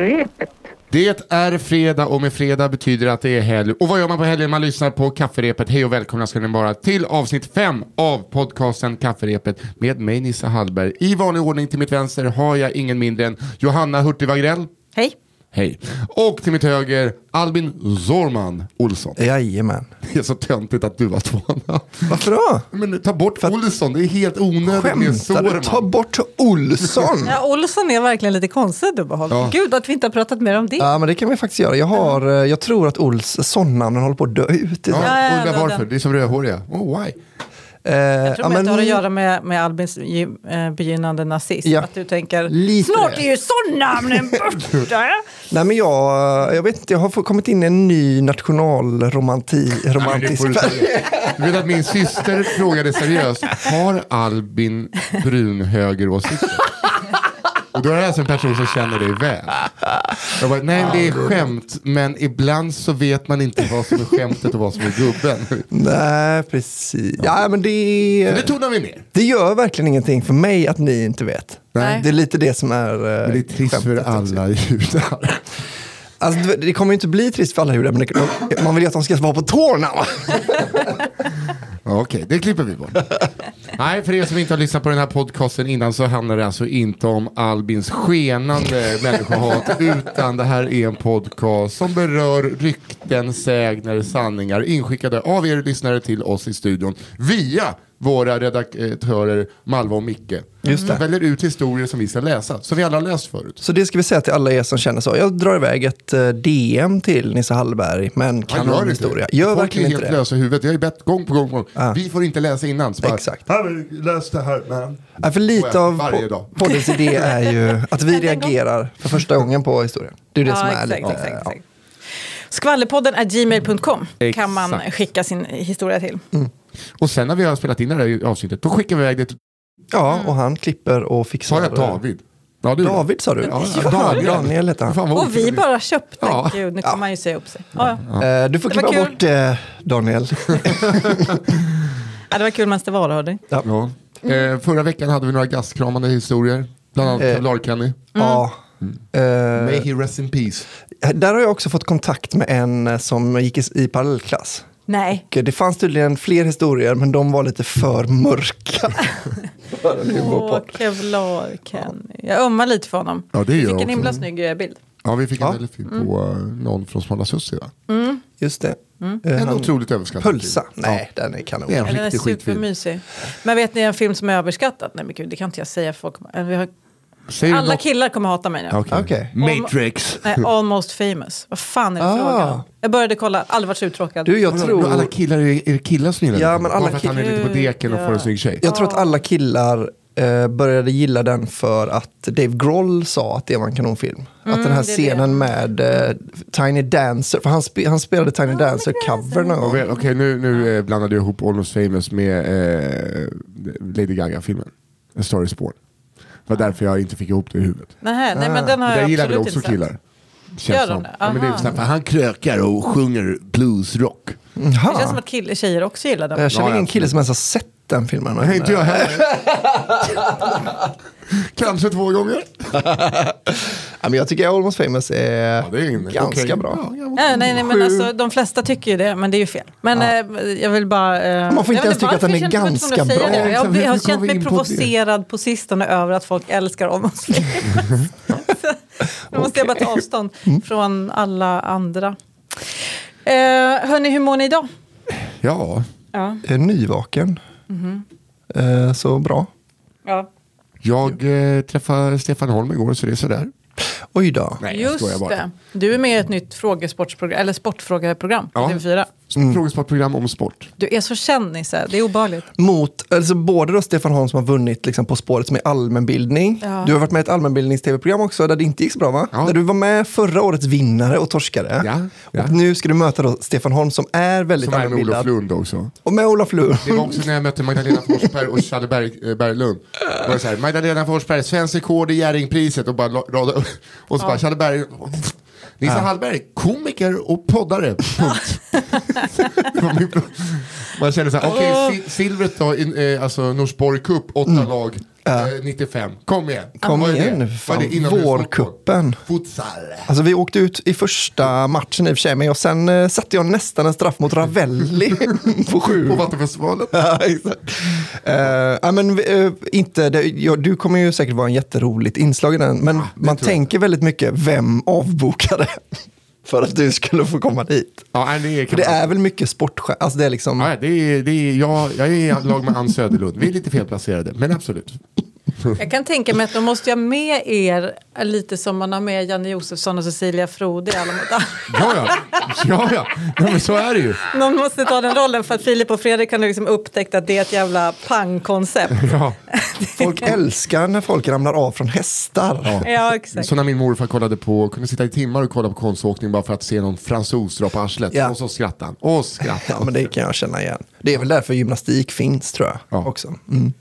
Kafferepet. Det är fredag och med fredag betyder att det är helg. Och vad gör man på helgen? Man lyssnar på Kafferepet. Hej och välkomna ska ni vara till avsnitt 5 av podcasten Kafferepet med mig Nissa Hallberg. I vanlig ordning till mitt vänster har jag ingen mindre än Johanna Hurtig Wagrell. Hej. Hej. Och till mitt höger Albin Zorman Olsson. Jajamän. Det är så töntigt att du var tvåna. Varför då? Men ta bort Olsson, det är helt onödigt med Zorman. Ta bort Olsson. Ja, Olsson är verkligen lite konstigt dubbelhåll. Ja. Gud att vi inte har pratat mer om det. Ja, men det kan vi faktiskt göra. Jag tror att Olsson-namnen håller på att dö ut. Undrar varför, det är som rödhåriga. Why? Jag tror att det har att göra med Albins begynnande nazism. Ja. Att du tänker, lite snart är ju sån-namnen borta. Nej, men jag vet inte, jag har kommit in i en ny nationalromantisk. Du vet att min syster frågade seriöst, har Albin brunhögeråsikter? Och då är det alltså en person som känner dig väl. Jag bara, nej, det är skämt, men ibland så vet man inte vad som är skämtet och vad som är gubben. Nej, precis. Ja, men det tonar vi ner. Det gör verkligen ingenting för mig att ni inte vet. Nej. Det är lite det som är men det är trist för alla judar. Alltså, det kommer ju inte bli trist för alla judar, men man vill ju att de ska vara på tårna. Okej, det klipper vi på. Nej, för er som inte har lyssnat på den här podcasten innan så handlar det alltså inte om Albins skenande människohat, utan det här är en podcast som berör rykten, sägner, sanningar inskickade av er lyssnare till oss i studion via våra redaktörer Malva och Micke. Just det. Väljer ut historier som vi ska läsa, som vi alla har läst förut. Så det ska vi säga till alla er som känner så. Jag drar iväg ett DM till Nissa Hallberg, men kanonhistoria. Gör verkligen inte det. Folk är helt lösa huvudet. Jag har ju bett gång på gång. Vi får inte läsa innan. Så bara, exakt. Läs det här, man. Ja, för lite av poddens idé är ju att vi reagerar för första gången på historien. Det är det som är lite... Exakt. Skvallerpodden är gmail.com kan man skicka sin historia till. Mm. Och sen när vi har spelat in det här avsnittet, då skickar vi iväg det till... Ja, och han klipper och fixar... Sa jag David? Ja, David sa du? Ja, Daniel heter han. Och vi bara köpte. Ja. Gud, nu kan man ju säga upp sig. Du får klippa bort det, Daniel. Det var kul mens det var, hörde. Ja. Förra veckan hade vi några gastkramande historier. Bland annat Kevlar-Kenny. Ja. May he rest in peace. Där har jag också fått kontakt med en som gick i parallellklass. Nej. Det fanns tydligen fler historier, men de var lite för mörka. Kevlar-Kenny. Jag ömmar lite för honom. Ja, vi fick en himla snygg bild. Ja, vi fick en väldigt fin på någon från Smala Sussi. Just det. En otroligt överskattad Pölsa. Nej, den är kanon. Det är en den är riktigt supermysig. Men vet ni en film som är överskattad? Nej, men gud, det kan inte jag säga. Folk, alla killar kommer hata mig nu. Okay. Matrix. Almost famous. Vad fan är det frågan? Jag började kolla, aldrig varit så uttråkad. Jag tror... Alla killar är killar som gillar ja, men alla för att han är lite på deken och får en snygg tjej. Jag tror att alla killar började gilla den för att Dave Grohl sa att det var en kanonfilm. Att den här scenen med Tiny Dancer, för han spelade Tiny Dancer-cover någon gång. Okej, nu blandade jag ihop Almost Famous med Lady Gaga-filmen A Star Is Born. Det var därför jag inte fick ihop det i huvudet. Nej, men den har jag gillar absolut också inte killar. Gör de det? Ja, men det är för han krökar och sjunger bluesrock. Det känns som att tjejer också gillar den. Jag känner ingen kille som ens har sett den filmen. Nej, inte jag heller. Kanske 2 gånger. Men jag tycker Almost Famous är ganska bra. Nej, men alltså, de flesta tycker ju det, men det är ju fel. Men jag vill bara... man får inte ens tycka att den är ganska bra. Jag har känt mig provocerad på sistone över att folk älskar Almost Famous. Nu måste jag bara ta avstånd från alla andra. Hörni, hur mår ni idag? Ja. Jag är nyvaken. Så bra. Ja. Jag träffade Stefan Holm igår, så det är sådär. Oj då. Nej, just det. Du är med i ett nytt frågesportsprogram, eller sportfrågeprogram på TV4. Frågesportprogram om sport. Du är så känd, Nisse. Det är obehagligt. Alltså både då Stefan Holm som har vunnit liksom På spåret som är allmänbildning. Du har varit med i ett allmänbildnings-tv-program också där det inte gick så bra, va? Där du var med förra årets vinnare och torskade. Ja. Och nu ska du möta då Stefan Holm som är väldigt som allmänbildad. Som är med Olof Lund också. Och med Olof Lund. Det var också när jag mötte Magdalena Forsberg och Challe Berglund. Det var så här, Magdalena Forsberg, svensk rekord i Jerringpriset och bara rada upp. Och så bara Challe Berg... Nissa Hallberg, komiker och poddare. Man känner så här, okej, silvret då, alltså Norsborg Cup, 8 lag. 95. Kom igen. Kom igen. Vårkuppen. Futsal. Alltså vi åkte ut i första matchen i och för sig, men sen satte jag nästan en straff mot Ravelli på 7. På Vattenfestivalen. Ja, exakt. Du kommer ju säkert vara en jätteroligt inslag i den, men man tänker väldigt mycket, vem avbokade för att du skulle få komma dit? Ja, det är väl mycket sportstjärna. Alltså det är liksom... Ja, jag är i lag med Ann Söderlund. Vi är lite felplacerade, men absolut. Jag kan tänka mig att de måste ha med er lite som man har med Janne Josefsson och Cecilia Frode i Alla mot alla. Ja, men så är det ju. Någon måste ta den rollen för att Filip och Fredrik kan liksom upptäcka att det är ett jävla pangkoncept. Ja. Folk älskar när folk ramlar av från hästar. Ja, exakt. Så när min morfar kunde sitta i timmar och kolla på konståkning bara för att se någon fransos dra på arslet. Och så skrattar han. Ja, men det kan jag känna igen. Det är väl därför gymnastik finns, tror jag, också.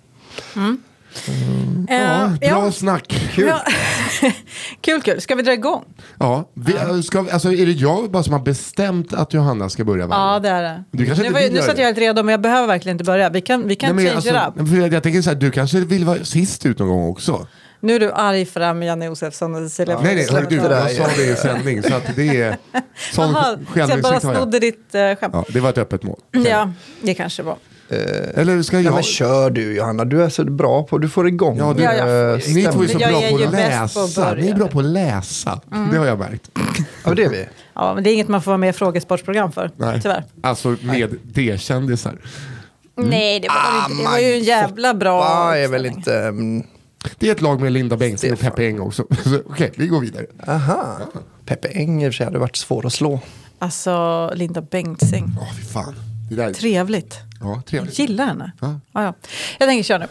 Bra snack. Kul. Ska vi dra igång? Ja. Är det jag bara som har bestämt att Johanna ska börja? Ja, det är det. Nu satt jag helt redo, men jag behöver verkligen inte börja. Vi kan change it up. Jag tänker så här, du kanske vill vara sist ut någon gång också. Nu är du arg för det här med Janne Josefsson och Cecilia. Nej, jag sa det i sändning, så att det är sån självinsikt. Jag bara snodde ditt skämt. Ja, det var ett öppet mål. Ja, det kanske var. Eller ska jag... men kör du, Johanna, du är så bra på, du får igång. Ja, ni två är så bra på att läsa. Ni är bra på att läsa. Det har jag märkt. Ja, det är vi. Ja, men det är inget man får vara med i frågesportsprogram för. Nej. Tyvärr. Alltså med D-kändisar. Nej, det var inte. Det var ju en jävla bra. Är väl inte... Det är ett lag med Linda Bengtzing och Peppe Eng också. Okej, vi går vidare. Aha. Ja. Peppe Eng i och för sig hade varit svår att slå. Alltså, Linda Bengtzing. Fy fan. Det där... Trevligt. Ja, trevligt. Jag gillar henne. Ja. Jag tänker köra nu.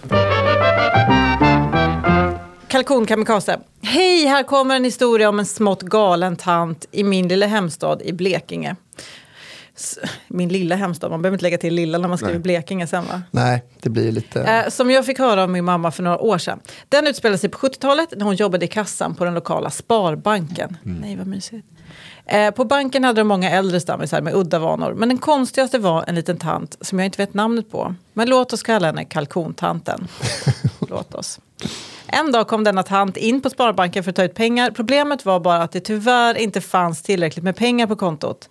Kalkon kamikaze. Hej, här kommer en historia om en smått galen tant i min lilla hemstad i Blekinge. Min lilla hemstad, man behöver inte lägga till lilla när man skriver Blekinge sen, va? Nej, det blir lite... Som jag fick höra av min mamma för några år sedan. Den utspelade sig på 70-talet när hon jobbade i kassan på den lokala Sparbanken. Nej, vad mysigt. På banken hade de många äldre stammisar med udda vanor. Men den konstigaste var en liten tant som jag inte vet namnet på. Men låt oss kalla henne kalkontanten. Låt oss. En dag kom denna tant in på Sparbanken för att ta ut pengar. Problemet var bara att det tyvärr inte fanns tillräckligt med pengar på kontot.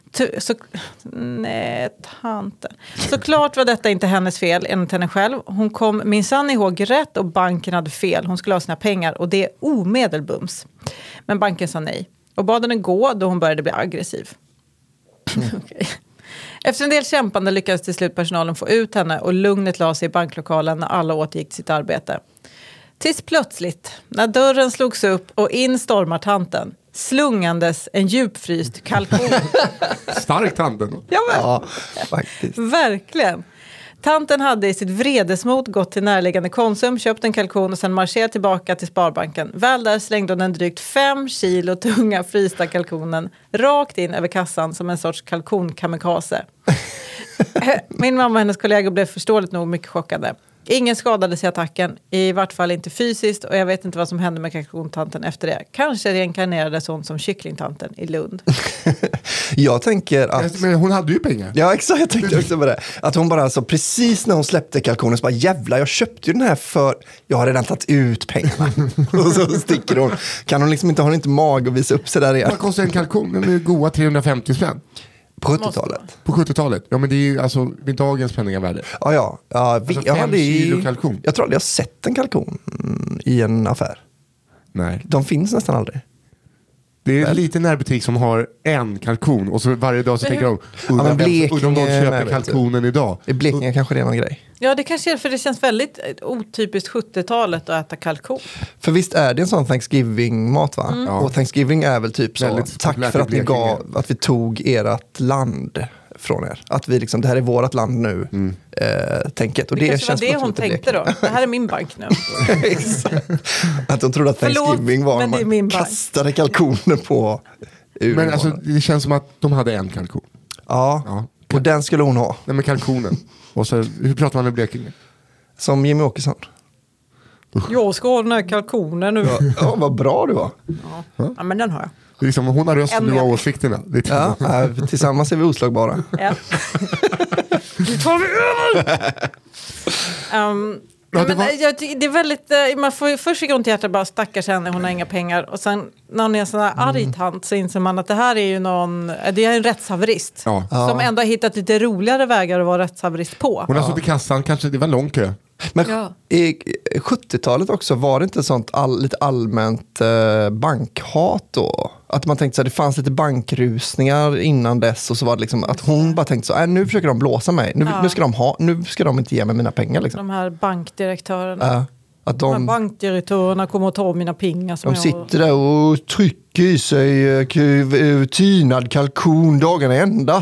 Tanten. Såklart var detta inte hennes fel enligt henne själv. Hon kom minsann ihåg rätt och banken hade fel. Hon skulle ha sina pengar och det är omedelbums. Men banken sa nej. Och bad henne gå då hon började bli aggressiv. Okay. Efter en del kämpande lyckades till slut personalen få ut henne och lugnet la sig i banklokalen när alla återgick till sitt arbete. Tills plötsligt, när dörren slogs upp och in stormar tanten, slungandes en djupfryst kalkon. Stark tanten. Ja, faktiskt. Verkligen. Tanten hade i sitt vredesmod gått till närliggande Konsum, köpt en kalkon och sedan marscherat tillbaka till Sparbanken. Väl där slängde hon den drygt 5 kilo tunga frysta kalkonen rakt in över kassan som en sorts kalkonkamikaze. Min mamma och hennes kollegor blev förståeligt nog mycket chockade. Ingen skadades i attacken, i vart fall inte fysiskt, och jag vet inte vad som hände med kalkontanten efter det. Kanske reinkarnerades hon som kycklingtanten i Lund. Jag tänker att... Men hon hade ju pengar. Ja, exakt, jag tänkte också på det. Att hon bara, alltså, precis när hon släppte kalkonen så bara, jävlar, jag köpte ju den här för... Jag har redan tagit ut pengarna. Och så sticker hon. Kan hon liksom inte, har hon inte mag att visa upp sig där igen? Vad kostar en kalkon? Den är goda 350 spänn. På 70-talet. På 70-talet. Ja, men det är ju alltså med dagens penningvärde. Ja. Alltså 5 kilo kalkon. Jag tror aldrig jag har sett en kalkon i en affär. Nej. De finns nästan aldrig. Det är lite närbutik som har en kalkon och så varje dag så tänker de om de köper kalkonen idag. I Blekinge kanske det är någon grej. Ja, det kanske är, för det känns väldigt otypiskt 70-talet att äta kalkon. För visst är det en sån Thanksgiving-mat, va? Mm. Och Thanksgiving är väl typ så, tack för att ni gav, att vi tog ert land från er. Att vi liksom, det här är vårat land nu, tänket. Och det känns var det hon tänkte då. Det här är min bank nu. Exakt. Att de trodde att Thanksgiving var när man kastade kalkoner på Men alltså, det känns som att de hade en kalkon. Ja. Och den skulle hon ha. Nej, men kalkonen. Och så, hur pratar man i Blekinge? Som Jimmy Åkesson. Jag ska ha den här kalkonen nu. Ja, vad bra du var. Ja, men den har jag. Det är liksom, hon har rösten, du har åsikterna. Tillsammans är vi oslagbara. Ja. Nu tar vi över! Ja, det är väldigt, man får först fick hon till hjärtat bara stackars henne, hon har inga pengar. Och sen när hon är en sån här arg tant så inser man att det här är ju det är en rättshaverist. Som ändå har hittat lite roligare vägar att vara rättshaverist på. Hon har suttit i kassan, kanske det var lång kö. Men i 70-talet också var det inte sånt lite allmänt bankhat då? Att man tänkte så här, det fanns lite bankrusningar innan dess och så var det liksom att hon bara tänkte så nu försöker de blåsa mig. Nu ska de inte ge mig mina pengar liksom. De här bankdirektörerna. Att de här bankdirektörerna kommer att ta mina pengar. Som de sitter där och trycker i sig tynad kalkon dagen ända.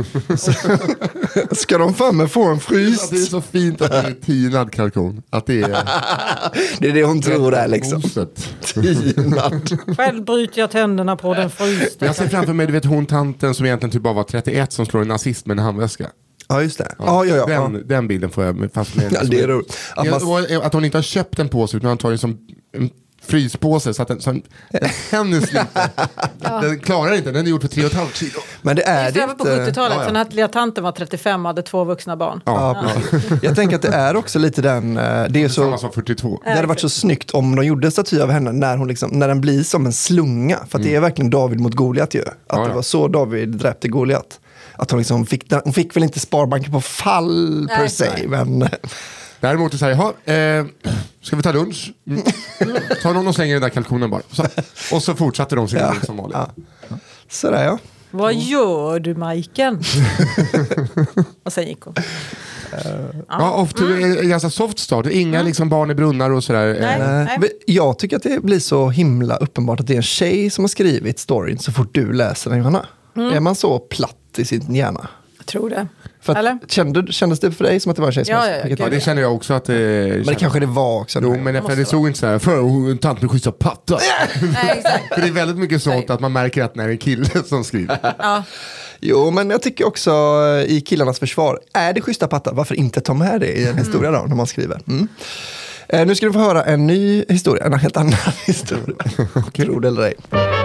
Ska de fan med få en frys? Det är så fint att det är tynad kalkon. Att det är... det är det hon tror är liksom. Tynad. Själv bryter jag tänderna på den frysta. Jag ser framför mig, hon tanten som egentligen typ bara var 31 som slår en nazist med en handväska. Ja, just det. Den bilden får jag fast med. Ja, det är roligt. Att hon inte har köpt en påse utan hon tar det som en fryspåse så att den hennes lite. Den klarar inte, den är gjord för 3,5 kilo. Men det är det på 70-talet, sen att lilla tanten var 35 och hade 2 vuxna barn. Jag tänker att det är också lite den... Det är så, samma som 42. Det hade varit så snyggt om de gjorde en staty av henne när den blir som en slunga. För att det är verkligen David mot Goliat ju. Att det var så David dräpte Goliat. Att hon liksom fick väl inte Sparbanken på fall per se, men... Däremot är det så här, ska vi ta lunch? Ta någon och slänger den där kalkonen bara. Och så fortsatte de sin lunch som vanligt. Sådär ja. Vad gör du, Majken? Och sen gick hon. Ofta är det ganska soft start. Inga liksom barn i brunnar och sådär. Nej. Jag tycker att det blir så himla uppenbart att det är en tjej som har skrivit storyn så fort du läser den, Johanna. Är man så platt i sin hjärna? Jag tror det. Kändes det för dig som att det var en tjej som Ja, det känner jag också att det... Men det kanske det var också. Jo, men det såg inte så här, för en tant med schyssta pattar. Nej, exakt. För det är väldigt mycket sånt att man märker att när det är en kille som skriver. Ja. Jo, men jag tycker också i killarnas försvar, är det schyssta pattar, varför inte ta med det i en historia då, när man skriver? Nu ska du få höra en ny historia, en helt annan historia. Tror det eller ej.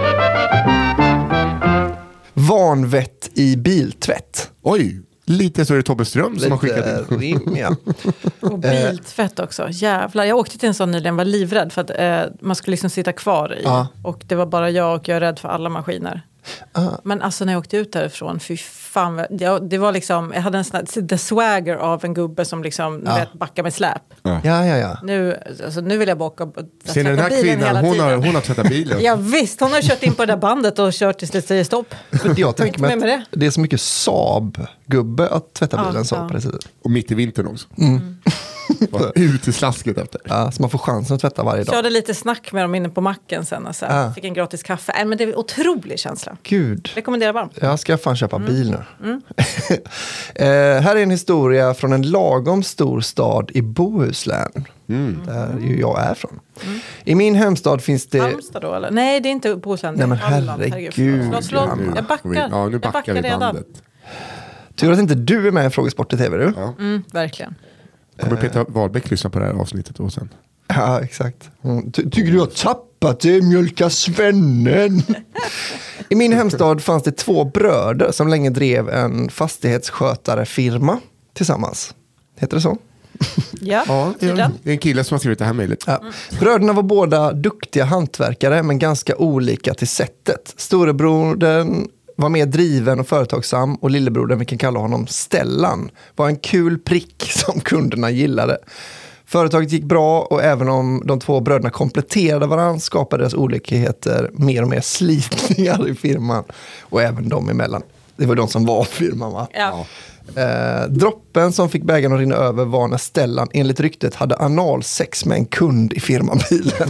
Vanvett i biltvätt. Oj, lite så är det Tobbe Ström som har skickat in. Rim, ja. Och biltvätt också, jävlar. Jag åkte till en sån nyligen, var livrädd för att man skulle liksom sitta kvar i. Och det var bara jag och jag är rädd för alla maskiner. Men alltså när jag åkte ut därifrån, fy fan, det var liksom, jag hade en sån här, the swagger av en gubbe som liksom backar med släp. Ja. Nu vill jag baka och ser den här kvinnan, hon har tvättat bilen. Ja visst, hon har kört in på det där bandet och kört tills det säger stopp. Jag tänker mig att det är så mycket Saab-gubbe att tvätta bilen så på det sättet. Och mitt i vintern också. Ut i slasket efter. Ja, så man får chansen att tvätta varje dag. Körde lite snack med dem inne på macken sen och så fick en gratis kaffe. Men det är en otrolig känsla. Gud. Rekommenderar varmt. Jag ska fan köpa bil nu. Här är en historia från en lagom stor stad i Bohuslän. Där ju jag är från. I min hemstad finns det... Halmstad då eller? Nej, det är inte Bohuslän. Nej men herregud. Jag backar. Ja, nu backar vi bandet. Tur att inte du är med i Frågesport i TV, du. Ja. Verkligen. Kommer Peter Wahlbeck lyssna på det här avsnittet och sen? Ja, exakt. Tycker du har tappat det, mjölka svennen? I min hemstad fanns det 2 bröder som länge drev en fastighetsskötarefirma tillsammans. Heter det så? Ja, det är en kille som har skrivit det här mejlet. Ja. Bröderna var båda duktiga hantverkare men ganska olika till sättet. Storebrodern var mer driven och företagsam och lillebrodern, vi kan kalla honom Stellan, var en kul prick som kunderna gillade. Företaget gick bra och även om de 2 bröderna kompletterade varandra skapade deras olikheter mer och mer slitningar i firman och även de emellan. Det var de som var firman, va? Ja. Droppen som fick bägaren att rinna över var när Stellan enligt ryktet hade analsex med en kund i firmabilen.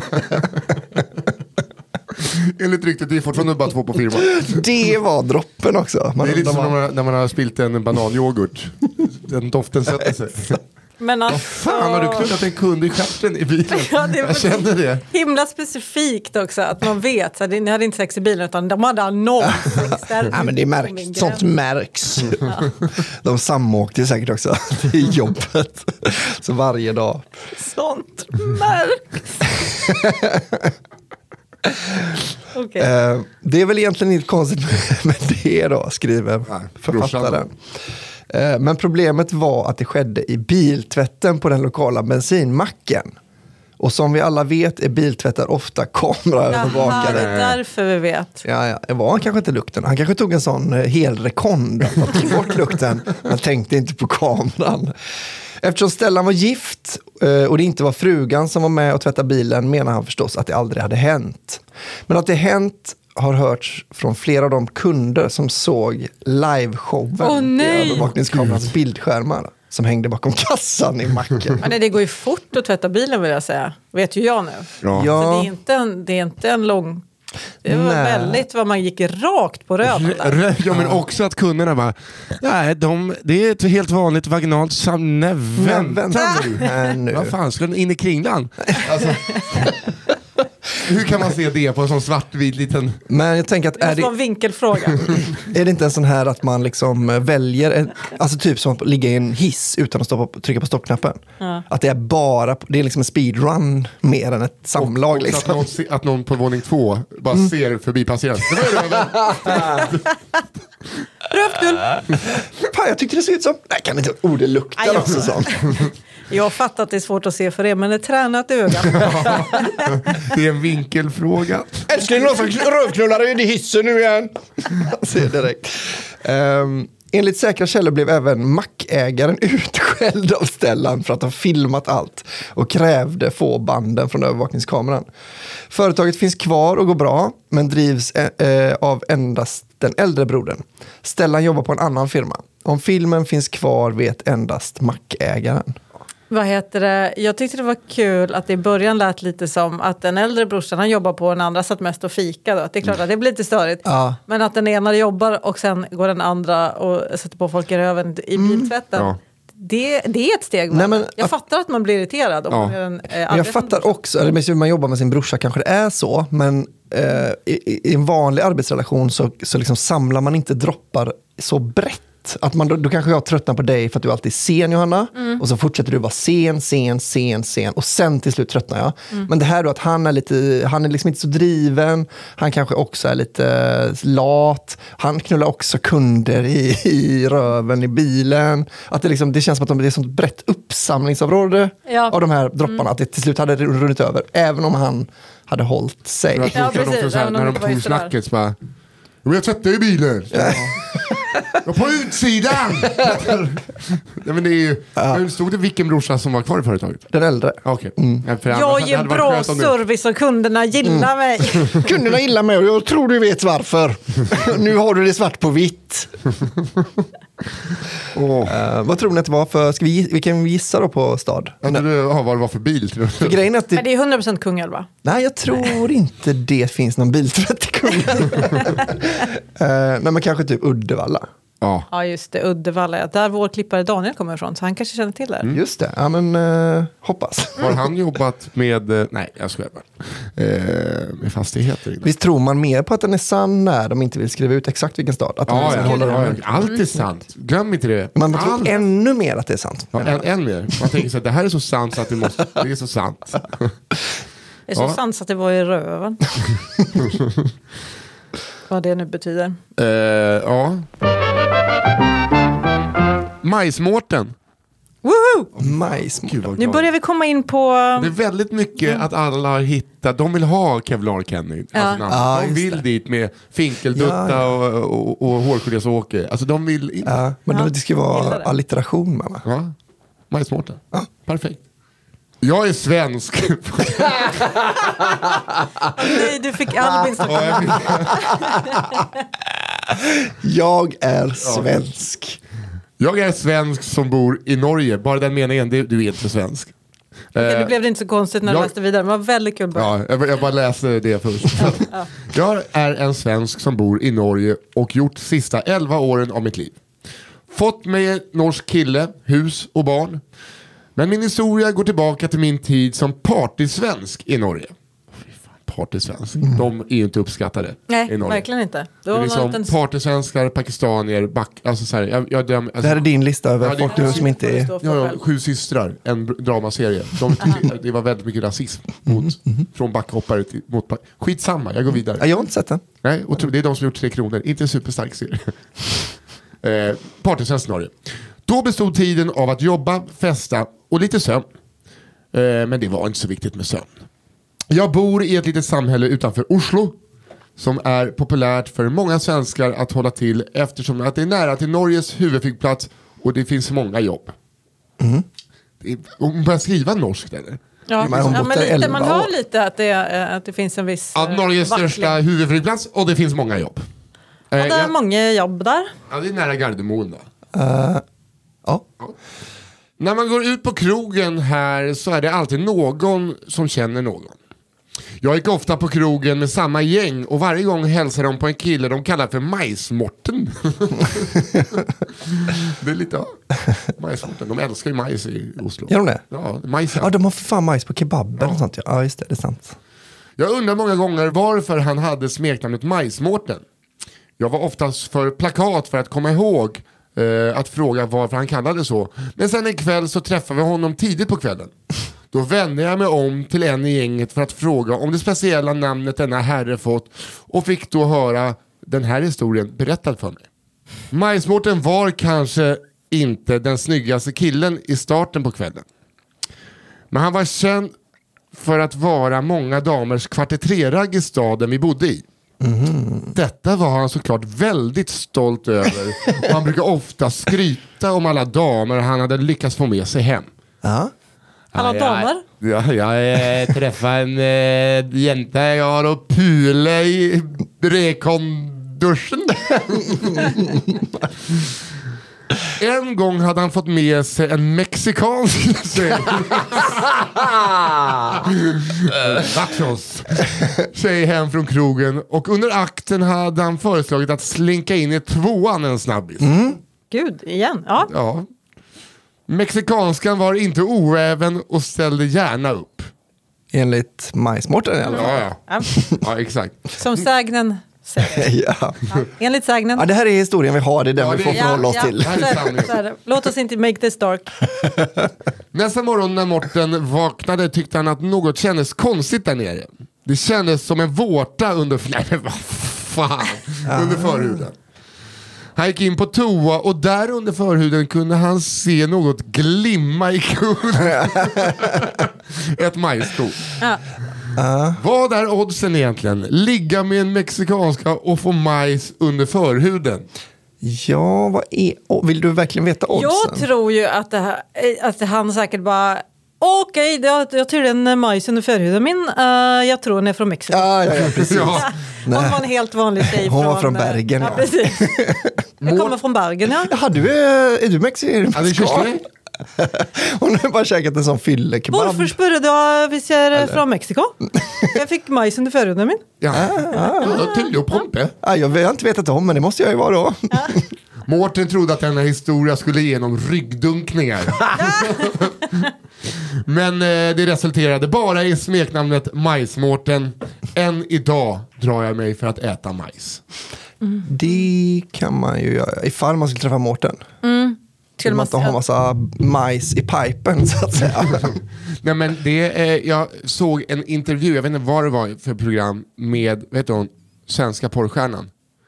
Enligt ryktet, det är fortfarande bara 2 på firman. Det var droppen också. Det är lite som när man har spilt en bananyoghurt. Den doften sätter sig. Men alltså... Fan, har du knullat en kund i stjärten i bilen? Ja, jag känner det. Himla specifikt också, att man vet. Så ni hade inte sex i bilen, utan de hade annonsex. Ja, men det märks. Sånt märks. De samåkte säkert också i jobbet. Så varje dag. Sånt märks. Okay. Det är väl egentligen inte konstigt med det då, skriver författaren. Men problemet var att det skedde i biltvätten på den lokala bensinmacken. Och som vi alla vet är biltvättar ofta kameraövervakade. Det är därför vi vet. Ja, det var kanske inte lukten. Han kanske tog en sån helrekond för att ta bort lukten. Han tänkte inte på kameran. Eftersom Stellan var gift och det inte var frugan som var med och tvättade bilen menar han förstås att det aldrig hade hänt. Men att det hänt har hörts från flera av de kunder som såg liveshowen i övervakningskamerans bildskärmar som hängde bakom kassan i macken. Men det går ju fort att tvätta bilen vill jag säga. Vet ju jag nu. Ja. Så det är inte en lång... Det var väldigt vad man gick rakt på röven där. Ja, men också att kunderna bara, nej, det är ett helt vanligt vaginalt vänta nu. Vad fan, ska den in i kringlan? Alltså, hur kan man se det på en sån svartvit liten... Men jag tänker att det måste vara en vinkelfråga. Är det inte en sån här att man liksom väljer, alltså typ som att ligga i en hiss utan att trycka på stoppknappen? Ja. Att det är bara, det är liksom en speedrun mer än ett samlag. Och liksom. Att någon på våning 2 bara ser förbi passerande. Rövknull! Fan, jag tyckte det såg ut som... Nej, kan inte... det luktar också som. Jag har fattat att det är svårt att se för det, men det är tränat ögat. Det är en vinkelfråga. Älskling, någon som rövknullar in i hissen nu igen. Se direkt. Enligt säkra källor blev även mackägaren utskälld av Stellan för att ha filmat allt och krävde få banden från övervakningskameran. Företaget finns kvar och går bra, men drivs av endast den äldre brodern. Stellan jobbar på en annan firma. Om filmen finns kvar vet endast mackägaren. Vad heter det? Jag tyckte det var kul att det i början lät lite som att den äldre brorsan han jobbar på och den andra satt mest och fika då. Det är klart att det blir lite störigt. Ja. Men att den ena jobbar och sen går den andra och sätter på folk i röven i biltvätten. Ja. Det är ett steg. Nej, men jag fattar att man blir irriterad. Om jag fattar också, eller hur man jobbar med sin brorsa kanske det är så, men i en vanlig arbetsrelation så liksom samlar man inte droppar så brett. Att då kanske jag tröttnar på dig för att du alltid är sen, Johanna. Och så fortsätter du vara sen. Och sen till slut tröttnar jag. Men det här då att han är liksom inte så driven. Han kanske också är lite lat. Han knullar också kunder i röven i bilen. Att det känns som att det är ett sånt brett uppsamlingsområde av de här dropparna. Att det till slut hade runnit över. Även om han hade hållit sig. När de tog snacket så bara... Jag tvättar i bilen. Ja, på utsidan! Ja, men det är ju... Men stod det vilken brorsa som var kvar i företaget? Den äldre. Okay. Jag ger bra service och kunderna gillar mig. Kunderna gillar mig och jag tror du vet varför. Nu har du det svart på vitt. Vad tror ni att det var för... Vi kan gissa då på stad. Vad det var för bil? För grejen är att Men det är 100% Kungälv, va? Nej, jag tror inte det finns någon biltvätt i Kungälv. Nej, men kanske typ Uddevalla. Ja, just det. Uddevalla. Där vår klippare Daniel kommer ifrån. Så han kanske känner till det. Just det. Ja, men hoppas. Har han jobbat med... nej, jag skojar bara. Med fastigheter. Visst tror man mer på att den är sann när de inte vill skriva ut exakt vilken stad? Att allt är sant. Glöm inte det. Man tror ännu mer att det är sant. Ja, än mer. Man tänker så att det här är så sant så att det är så sant. Det är så sant så att det var i röven. Vad det nu betyder. Ja. Majsmårten. Woohoo! Majsmårten. Nu börjar vi komma in på... Det är väldigt mycket att alla har hittat. De vill ha Kevlar Kenny. Alltså, de vill dit med finkeldutta och hårgelésåker. Alltså de vill... men det ska vara allitteration, mamma. Ja. Majsmårten. Ja. Perfekt. Jag är svensk. Nej, du fick Albin. Jag är svensk. Jag är svensk som bor i Norge. Bara den meningen, du är inte svensk. Det blev det inte så konstigt när du läste vidare. Det var väldigt kul. Jag bara läste det först. Jag är en svensk som bor i Norge och gjort sista 11 åren av mitt liv. Fått mig en norsk kille, hus och barn. Men min historia går tillbaka till min tid som partysvensk i Norge. Partysvensk. De är ju inte uppskattade i Norge. Verkligen inte. Det är liksom partysvenskar, pakistanier, alltså så här, det här är din lista över folk som inte är... 7 systrar, en dramaserie. Det var väldigt mycket rasism från backhoppare mot skitsamma, jag går vidare. Jag har inte sett den. Nej, och det är de som har gjort 3 kronor. Inte en superstark serie. partyscenario. Då bestod tiden av att jobba, festa och lite sömn. Men det var inte så viktigt med sömn. Jag bor i ett litet samhälle utanför Oslo som är populärt för många svenskar att hålla till eftersom att det är nära till Norges huvudflygplats och det finns många jobb. Hon börjar skriva norskt eller? Ja, men lite, man hör lite att det finns en viss... Norges största huvudflygplats och det finns många jobb. Och det är många jobb där. Ja, det är nära Gardermoen då. Ja. När man går ut på krogen här så är det alltid någon som känner någon. Jag gick ofta på krogen med samma gäng och varje gång hälsade de på en kille de kallar för Majsmorten. Det är lite Majsmorten. De älskar ju majs i Oslo. Gör de det? Ja, majs. Ja, de har för fan majs på kebaben och sånt. Ja, just det, det är sant. Jag undrar många gånger varför han hade smeknamnet Majsmorten. Jag var oftast för plakat för att komma ihåg att fråga varför han kallade så. Men sen en kväll så träffade vi honom tidigt på kvällen. Då vände jag mig om till en i gänget för att fråga om det speciella namnet denna herre fått och fick då höra den här historien berättad för mig. Majsmorten var kanske inte den snyggaste killen i starten på kvällen. Men han var känd för att vara många damers kvartetreragg i staden vi bodde i. Detta var han såklart väldigt stolt över och han brukar ofta skryta om alla damer han hade lyckats få med sig hem. Alla damer? Jag träffade en jänta jag har och pule i rekonduschen. En gång hade han fått med sig en mexikansk tjej hem från krogen och under akten hade han föreslagit att slinka in i tvåan en snabbis. Gud, igen? Ja. Mexikanskan var inte oäven och ställde gärna upp. Enligt Majsmorten i alla fall. Ja, exakt. Som sägnen säger. Ja. Enligt sägnen. Ja, det här är historien vi har, det är den vi får förhålla oss till. Låt oss inte make this dark. Nästa morgon när Morten vaknade tyckte han att något kändes konstigt där nere. Det kändes som en vårta under under förhuden. Han gick in på toa och där under förhuden kunde han se något glimma i kudden. Ett majskorn. Vad är oddsen egentligen? Ligga med en mexikanska och få majs under förhuden. Ja, vad är... vill du verkligen veta oddsen? Jag tror ju att han säkert bara... Okej, jag tror den majs under förhuden min. Jag tror den är från Mexiko. Ja, precis. Hon var en helt vanlig tjej. Hon var från Bergen. Ja, precis. Jag kommer från Bergen, ja. Jaha, är du mexikan? Hon har bara käkat en sån fyllekebab. Varför spurrade jag hvis jag är från Mexiko? Jag fick majs under förhuden min. Jag har inte vetat om, men det måste jag ju vara då. Mårten trodde att den här historien skulle genom ryggdunkningar. Men det resulterade bara i smeknamnet Majsmårten. Än idag drar jag mig för att äta majs. Det kan man ju göra ifall man skulle träffa Mårten. Skulle man inte ha massa majs i pipen så att säga. Nej, men jag såg en intervju, jag vet inte vad det var för program med, vet du, svenska porrstjärnan.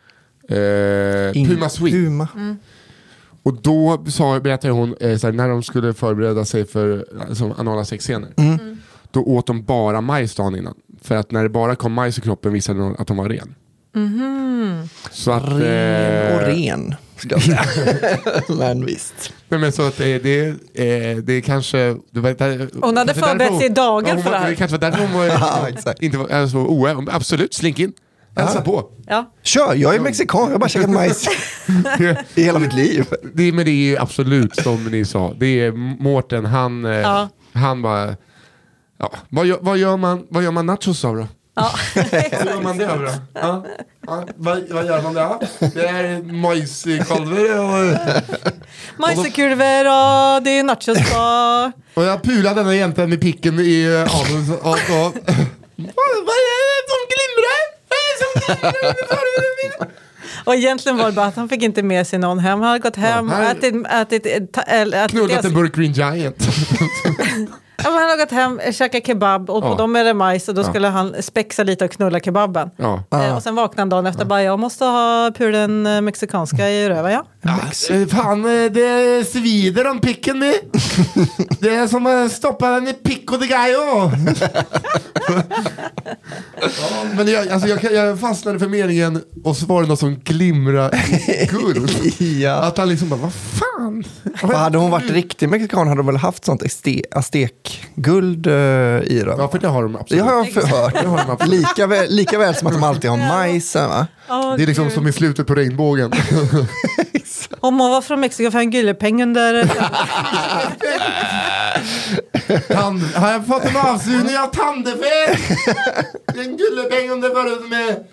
Puma Sweet. Och då berättade hon när de skulle förbereda sig för anala sexscener. Då åt de bara majs dagen innan. För att när det bara kom majs i kroppen visade de att de var ren. Så att, ren ska jag säga. Men visst. Men så att det är kanske... Hon hade förberett sig dagar för det här. Det kanske var därför hon var inte var så oäven. Absolut, slink in. Hälsa på. Ja. Kör, jag är mexikan. Jag har bara käkat majs i hela mitt liv. Men det är ju absolut som ni sa. Det är Mårten, han bara... Ja. Vad gör man nachos av då? Ja. Vad gör man det av då? Ja. Vad gör man det? Det är majskolver och... Majskulver och det är nachos och jag pulade denna jäntan med picken i adeln och vad är det som glimrar? Och egentligen var det bara att han fick inte med sig någon hem. Han hade gått hem och ätit knullat en burk Green Giant. Ja, han hade gått hem, käkat kebab och på dem är det majs och då skulle han spexa lite och knulla kebaben. Och sen vaknade han dagen efter bara, jag måste ha pulen mexikanska i röva, fan, det svider om picken med. Det är som att stoppa den i pico de gallo. Men jag fastnade för meningen och så var det något som glimra i guld. Att han liksom bara, vad fan? Hade hon varit riktig mexikan hade de väl haft sånt aztek-guld i dem. Ja, för det har de absolut. Det har jag hört. Lika väl som att de alltid har majs. Va? Det är liksom som i slutet på regnbågen. Om man var från Mexiko för en gullepeng under... Har jag fått en avsugning av tandefel? En gullepeng under förut med...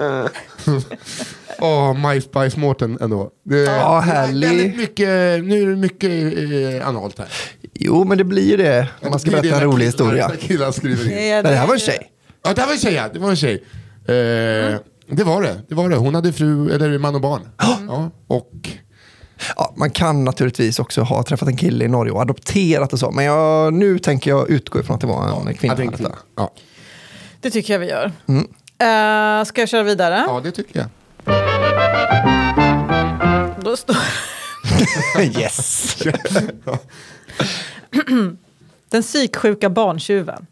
MySpice Mårten ändå. Härlig. Väldigt mycket, nu är det mycket analt här. Jo, men det blir det. Om man ska berätta en rolig historia. Killar skriver in. Det här var en tjej. Ja, det var en tjej. Det var det. Hon hade fru, eller man och barn. Och... Ja, man kan naturligtvis också ha träffat en kille i Norge och adopterat och så. Men nu tänker jag utgå ifrån att det var en kvinna. Det tycker jag vi gör. Ska jag köra vidare? Ja, det tycker jag. Då står... Yes! Den psyksjuka barntjuven.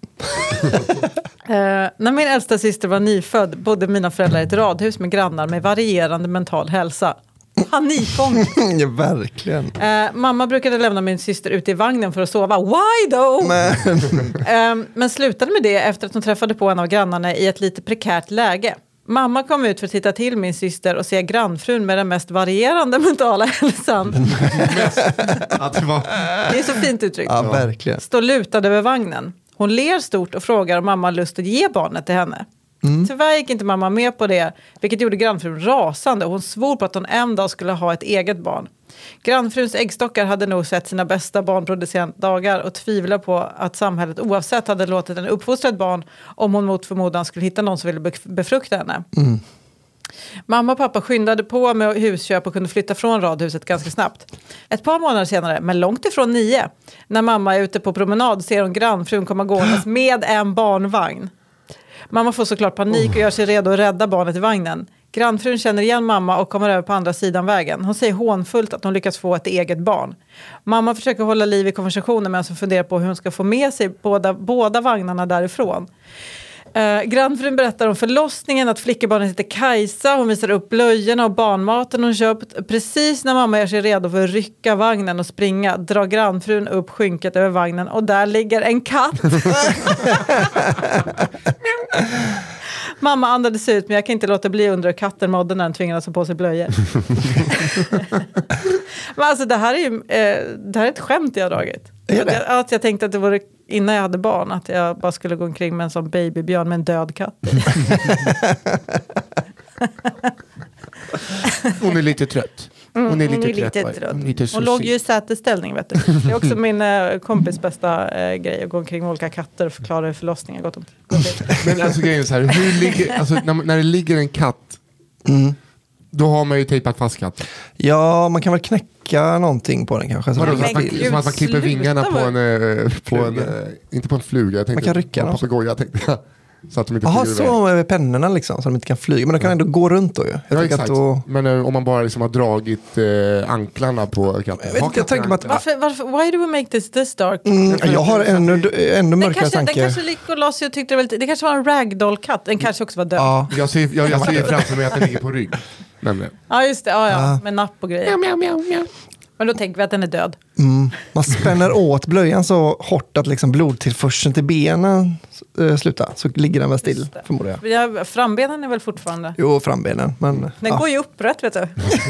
När min äldsta syster var nyfödd bodde mina föräldrar i ett radhus med grannar med varierande mental hälsa. Panikångest. Ja, verkligen. Mamma brukade lämna min syster ute i vagnen för att sova. Why though? Men slutade med det efter att hon träffade på en av grannarna i ett lite prekärt läge. Mamma kom ut för att titta till min syster och se grannfrun med den mest varierande mentala hälsan. Det är så fint uttryckt. Ja, verkligen. Står lutad över vagnen. Hon ler stort och frågar om mamma har lust att ge barnet till henne. Tyvärr gick inte mamma med på det, vilket gjorde grannfrun rasande och hon svor på att hon en dag skulle ha ett eget barn. Grannfruns äggstockar hade nog sett sina bästa barnproducerande dagar och tvivlar på att samhället oavsett hade låtit en uppfostrad barn om hon mot förmodan skulle hitta någon som ville befrukta henne. Mamma och pappa skyndade på med husköp och kunde flytta från radhuset ganska snabbt. Ett par månader senare, men långt ifrån 9, när mamma är ute på promenad ser hon grannfrun komma gåendes med en barnvagn. Mamma får såklart panik och gör sig redo att rädda barnet i vagnen. Grannfrun känner igen mamma och kommer över på andra sidan vägen. Hon säger hånfullt att hon lyckats få ett eget barn. Mamma försöker hålla liv i konversationen medan hon funderar på hur hon ska få med sig båda vagnarna därifrån. Grannfrun berättar om förlossningen, att flickebarnet heter Kajsa. Hon visar upp blöjorna och barnmaten hon köpt. Precis när mamma gör sig redo för att rycka vagnen och springa drar grannfrun upp skynket över vagnen och där ligger en katt. Mamma andades ut, men jag kan inte låta bli undra katten mådde när den tvingades ha på sig blöjor. Men alltså det här är ett skämt jag har dragit. Att jag tänkte att det var innan jag hade barn att jag bara skulle gå omkring med en sån babybjörn med en död katt. Hon är lite trött. Hon är lite trött. Hon låg ju i säteställning, vet du. Det är också min kompis bästa grej att gå omkring med olika katter och förklara hur förlossningen gått om. Men alltså grejen är så här, när det ligger en katt då har man ju tejpat fast katten. Ja, man kan väl knäcka någonting på den kanske. Som att man klipper vingarna på en inte på en fluga. Jag tänkte, man kan rycka på papegoja, tänkte jag. Så att de inte flyger så över pennorna liksom, så de inte kan flyga. Men de kan ändå gå runt då ju. Ja, exakt. Men om man bara liksom har dragit anklarna på katten. Jag tänker mig att... Why do we make this dark? Jag har ännu mörkare tanke. Den kanske Nicolas jag tyckte det kanske var en ragdoll-katt. Den kanske också var död. Ja. Jag ser framför mig att den ligger på rygg. Nämligen. Ja, just det. Ja. Med napp och grejer. Mjau. Men då tänker vi att den är död. Man spänner åt blöjan så hårt att liksom blodtillförseln till benen slutar. Så ligger den väl still, förmodar jag. Ja, frambenen är väl fortfarande? Jo, frambenen. Men, den går ju upprätt, vet du.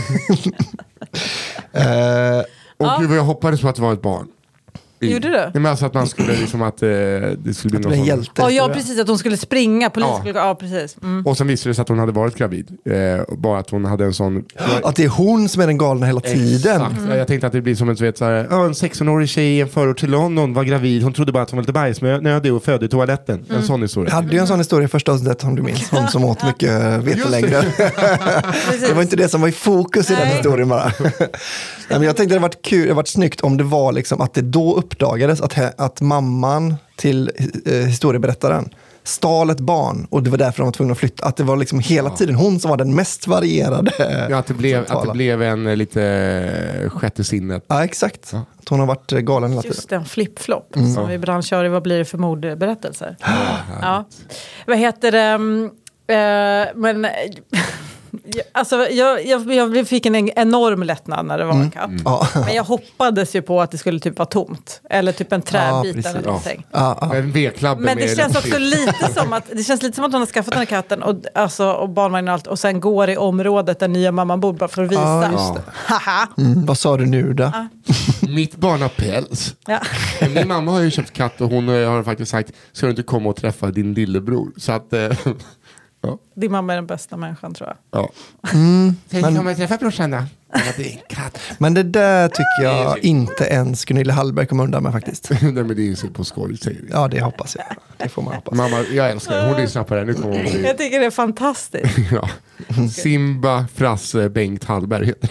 Och gud, jag hoppades på att det var ett barn. Gjorde du? Men alltså att man skulle liksom att det skulle bli någon hjälte. Ja, precis, att hon skulle springa. Precis. Och sen visade det sig att hon hade varit gravid. Bara att hon hade en sån... Att det är hon som är den galna hela tiden. Jag tänkte att det blir som en 16-årig tjej i en förort till London var gravid. Hon trodde bara att hon var lite bajsnödig och födde i toaletten. En sån historia. Jag hade ju en sån historia första avsnittet, om du minns. Hon som åt mycket vetelängder. Det var inte det som var i fokus i den historien bara. Men jag tänkte det hade varit kul, det hade varit snyggt om det var liksom att det då uppdagades att mamman till historieberättaren stal ett barn och det var därför de var tvungna att flytta. Att det var liksom hela tiden hon som var den mest varierade. Ja, att det blev en lite sjätte sinnet. Ja, exakt. Ja. Att hon har varit galen hela tiden. Just den flip-flop som vi ibland kör i Vad blir det för mordberättelser? Ja. Vad heter det? Men... Alltså, jag fick en enorm lättnad när det var en katt. Men jag hoppades ju på att det skulle typ vara tomt. Eller typ en träbit eller någonting. En V-klabbe. Men det känns också lite som att hon har skaffat den här katten och barnvagn och allt. Och sen går i området där nya mamman bor bara för att visa. Vad sa du nu då? Mitt barn har päls. Min mamma har ju köpt katt och hon har faktiskt sagt, ska du inte komma och träffa din lillebror? Så att... Ja. Din mamma är den bästa människan, tror jag. Ja. Tänk om jag träffar brorsan då? Det är en katt. Men det där tycker jag inte ens Gunilla Hallberg kommer undan med faktiskt. Nej, men det är ju så på skoj, säger vi. Ja, det hoppas jag. Det får man hoppas. Mamma, jag älskar det. Hon lyssnar på det. Nu kommer hon jag tycker det är fantastiskt. Ja. Simba, Frasse, Bengt Hallberg heter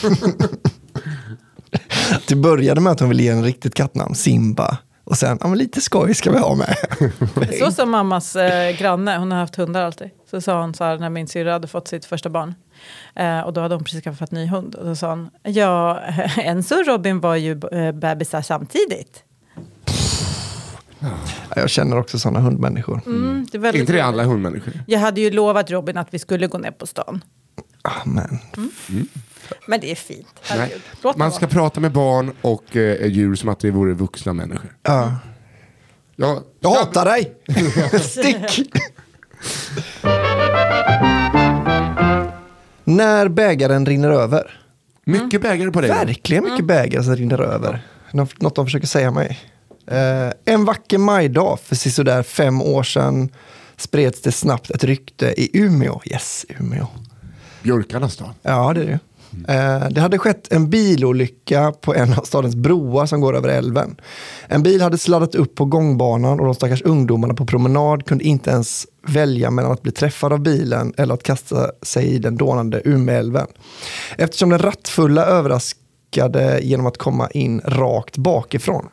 det började med att hon ville ge en riktigt kattnamn. Simba. Och sen, lite skoj ska vi ha med. Så som mammas granne, hon har haft hundar alltid. Så sa hon så här, när min syrra hade fått sitt första barn. Och då hade hon precis skaffat en ny hund. Och då sa hon, Enzo och Robin var ju bebisar samtidigt. Jag känner också sådana hundmänniskor. Det är inte det alla hundmänniskor? Jag hade ju lovat Robin att vi skulle gå ner på stan. Amen. Men det är fint. Man ska prata med barn och djur som att det vore vuxna människor. Jag hatar dig! Stick! När bägaren rinner över. Mycket bägare på dig. Verkligen mycket bägare som rinner över. Något de försöker säga mig. En vacker majdag för sådär 5 år sedan spreds det snabbt ett rykte i Umeå. Yes, Umeå. Björkarnas stad. Ja, det är det. Det hade skett en bilolycka på en av stadens broar som går över älven. En bil hade sladdat upp på gångbanan och de stackars ungdomarna på promenad kunde inte ens välja mellan att bli träffad av bilen eller att kasta sig i den dånande Umeälven. Eftersom den rattfulla överraskade genom att komma in rakt bakifrån.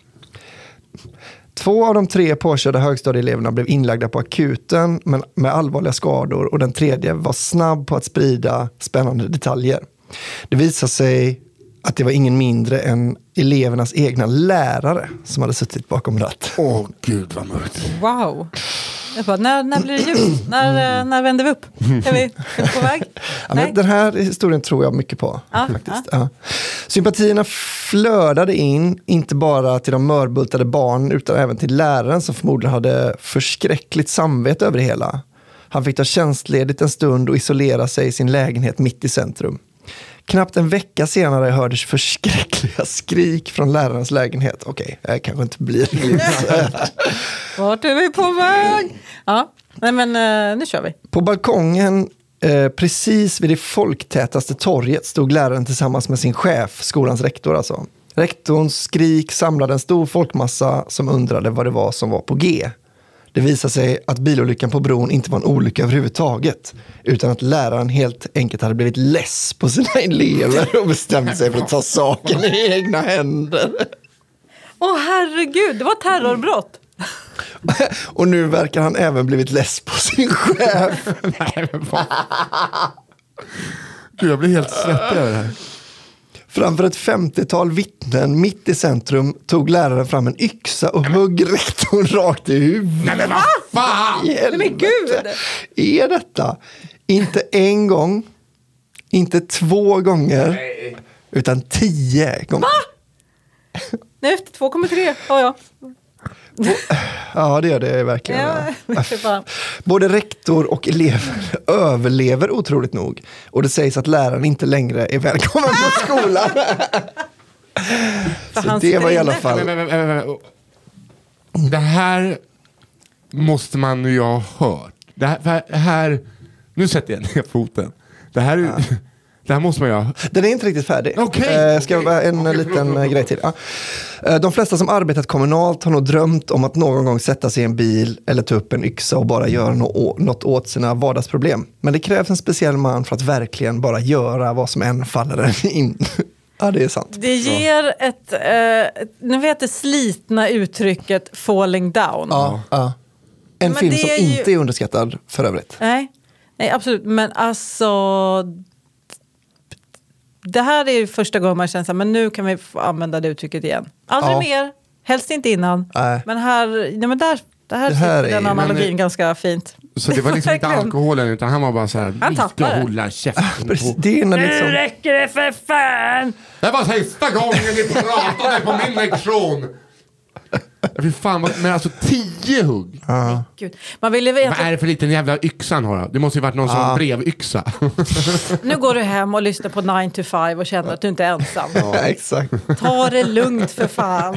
2 av de 3 påkörda högstadieeleverna blev inlagda på akuten men med allvarliga skador och den tredje var snabb på att sprida spännande detaljer. Det visade sig att det var ingen mindre än elevernas egna lärare som hade suttit bakom ratt. Åh gud vad mörkt. Wow. Jag bara, när blir det ljus? När vänder vi upp? Är vi på väg? Men den här historien tror jag mycket på. Faktiskt. Ja. Sympatierna flödade in, inte bara till de mörbultade barn utan även till läraren som förmodligen hade förskräckligt samvete över det hela. Han fick ta tjänstledigt en stund och isolera sig i sin lägenhet mitt i centrum. Knappt en vecka senare hördes förskräckliga skrik från lärarens lägenhet. Okej, jag kanske inte blir lite. Vart är vi på väg? Ja, nej men nu kör vi. På balkongen precis vid det folktätaste torget stod läraren tillsammans med sin chef, skolans rektor alltså. Rektorns skrik samlade en stor folkmassa som undrade vad det var som var på G. Det visade sig att bilolyckan på bron inte var en olycka överhuvudtaget utan att läraren helt enkelt hade blivit less på sina elever och bestämt sig för att ta saken i egna händer. Åh herregud, det var terrorbrott. Och nu verkar han även blivit less på sin chef. Jag blir helt svettig över det här. Framför ett 50-tal vittnen mitt i centrum tog läraren fram en yxa och högg rektorn rakt i huvudet. Nej men vad fan! Men gud! Är detta? Inte en gång, inte 2 gånger, utan 10 gånger. Va? Nej, efter 2,3. Ja. Ja, det gör det verkligen. Ja. Både rektor och elever överlever otroligt nog. Och det sägs att läraren inte längre är välkommen på skolan. Så det var i alla fall... Det här måste man ju ha hört. Det här nu sätter jag ner foten. Det här måste man ju ha. Den är inte riktigt färdig. Ska jag vara en liten grej till. De flesta som arbetat kommunalt har nog drömt om att någon gång sätta sig i en bil eller ta upp en yxa och bara göra något åt sina vardagsproblem. Men det krävs en speciell man för att verkligen bara göra vad som än faller in. Ja, det är sant. Det ger nu vet det slitna uttrycket falling down. Ja. En film som inte är underskattad för övrigt. Nej, absolut. Men alltså... Det här är ju första gången man känner så här, men nu kan vi få använda det uttrycket igen. Aldrig mer, helst inte innan. Nej. Men det här sitter den analogin ganska fint. Så det var liksom inte alkoholen, utan han var bara så här, han tappade. Ska hålla käften på. Det är liksom... Nu räcker det för fan! Det var sista gången ni pratade på min lektion. Fy fan, men alltså 10 hugg. Gud. Man vill ju veta... Vad är det för liten jävla yxan har du? Det måste ju varit någon som brevyxa. Nu går du hem och lyssnar på 9 to 5 och känner att du inte är ensam. Ja, exakt. Ta det lugnt för fan.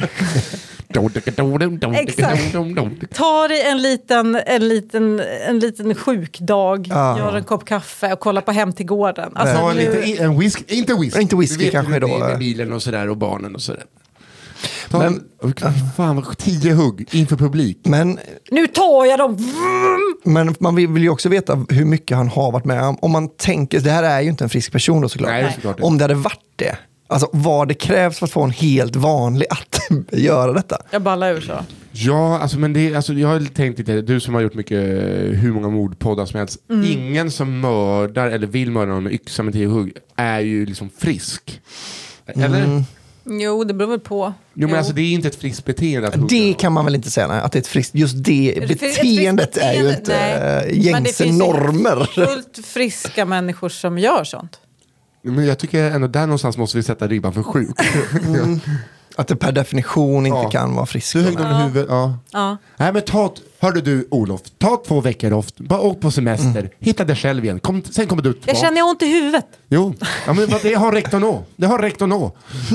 Exakt. Ta dig en liten sjukdag, gör en kopp kaffe och kolla på Hem till gården. Alltså, en whisky, inte whisky kanske då. Med bilen och sådär och barnen och sådär. Men, fan, 10 hugg inför publik. Men nu tar jag dem. Men man vill ju också veta hur mycket han har varit med om. Man tänker, det här är ju inte en frisk person då såklart. Nej, såklart. Om det hade varit det. Alltså vad det krävs för att få en helt vanlig att göra detta. Jag ballar ur så. Ja, alltså, men det, alltså, jag har tänkt lite, du som har gjort mycket, hur många mordpoddar som helst. Ingen som mördar eller vill mörda någon med yxa med 10 hugg är ju liksom frisk. Eller? Jo, det beror väl på. Jo, men alltså det är inte ett friskt beteende att hugga. Det kan man väl inte säga, att det är ett friskt, just det beteendet är ju inte gängse normer. Fullt friska människor som gör sånt. Men jag tycker ändå där någonstans måste vi sätta ribban för sjuk. Att det per definition inte kan vara frisk. Du högg med huvudet, ja. Nej, men hörde du Olof, ta 2 veckor åk på semester, hitta dig själv igen, sen kommer du tillbaka. Jag känner ont i huvudet. Jo, ja, men det har räckt att nå.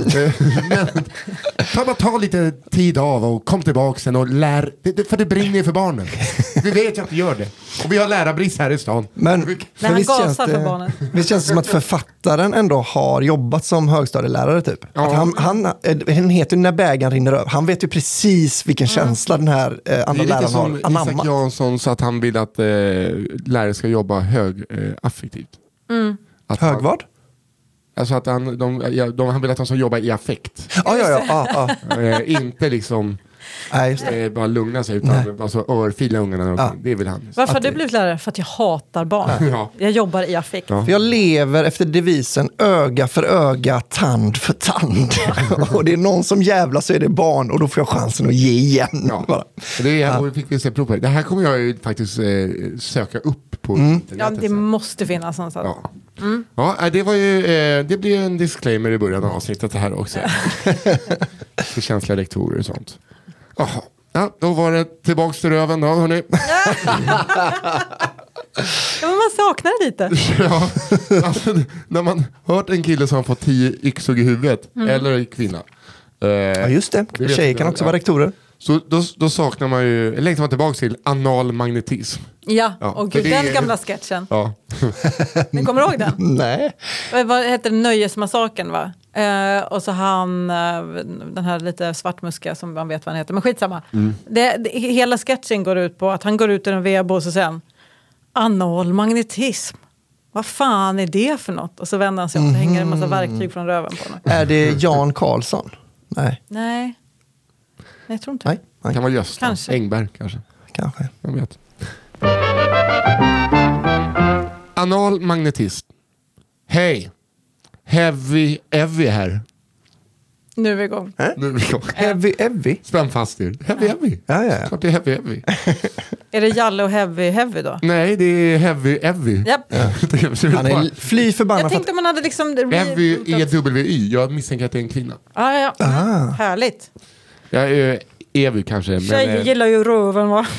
Men ta lite tid av och kom tillbaka sen och lär, för det brinner för barnen. Vi vet ju att det gör det. Och vi har lärarbrist här i stan. Men när han gasar för barnen. Visst känns det som att författaren ändå har jobbat som högstadielärare typ. Ja. Att han heter ju När bägaren rinner över. Han vet ju precis vilken känsla den här andra läraren har anammat. Isak Jansson sa att han vill att lärare ska jobba affektivt. Hög vad? Alltså att han vill att de ska jobba i affekt. Ja. Inte liksom bara lugna sig utan alltså örfila ungarna. Det vill han. Varför har du blivit lärare? För att jag hatar barn. Ja. Jag jobbar i affekt. För jag lever efter devisen öga för öga, tand för tand. Och det är någon som jävlar så är det barn och då får jag chansen att ge igen. Ja. Det fick vi se prov på. Det här kommer jag ju faktiskt söka upp på internet. Ja, det måste finnas någonstans. Ja, det var ju det blir en disclaimer i början av avsnittet här också. För känsliga lektorer och sånt. Jaha. Ja, då var det tillbaks till röven då, hörni. Ja, men man saknar det lite. Ja, alltså, när man hört en kille som har fått 10 yxor i huvudet, eller en kvinna. Ja, just det. Tjejer kan också vara rektorer. Så då saknar man ju, längtar man tillbaka till anal magnetism. Ja, och gud, den gamla sketchen. Ja. Ni kommer ihåg den? Nej. Vad heter det? Nöjesmassaken, va? Och så den här lite svartmuska som man vet vad han heter, men skitsamma. Hela sketchen går ut på att han går ut ur en vedbås och sen analmagnetism. Vad fan är det för något? Och så vänder han sig och så hänger en massa verktyg från röven på honom. Är det Jan Karlsson? Nej, jag tror inte. Nej. Kan vara Gösta. Kanske. Engberg kanske. Jag vet. Anal magnetism. Hej. Heavy här. Nu är vi igång. Heavy? Spänn fast er. Heavy. Ja. Klart det är heavy. Är det Jalle och heavy då? Nej, det är heavy. Japp. Han är fly förbannad. Jag tänkte man hade liksom... Heavy EWY. Jag misstänker att det är en kvinna. Ja. Härligt. Jag är Evy kanske. Tjejer gillar ju röven, va?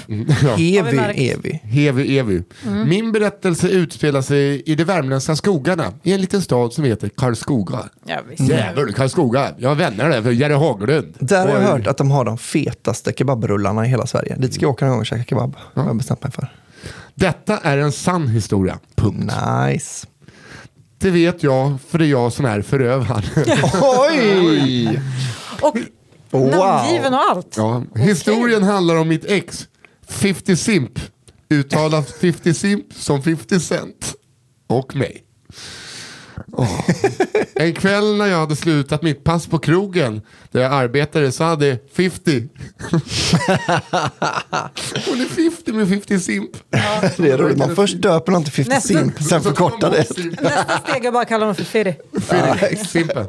Heavy. Min berättelse utspelar sig i de värmländska skogarna i en liten stad som heter Karlskoga. Ja, Jävlar, Karlskoga. Jag har vänner där för Jerry Haglund. Där har jag hört att de har de fetaste kebabrullarna i hela Sverige. Dit ska jag åka någon gång och käka kebab. Har jag bestämt mig för. Detta är en sann historia. Punkt. Nice. Det vet jag, för det är jag som är förövaren. Oj! Och namngiven och allt. Ja. Historien handlar om mitt ex 50 Simp. Uttalat 50 Simp som 50 Cent. Och mig. En kväll när jag hade slutat mitt pass på krogen där jag arbetade så hade 50. Hon är 50 med 50 simp. Ja. Det är roligt. Man först döper någon till 50 simp, sen förkortar det. Nästa steg är bara att kalla honom för Firi. Simpen.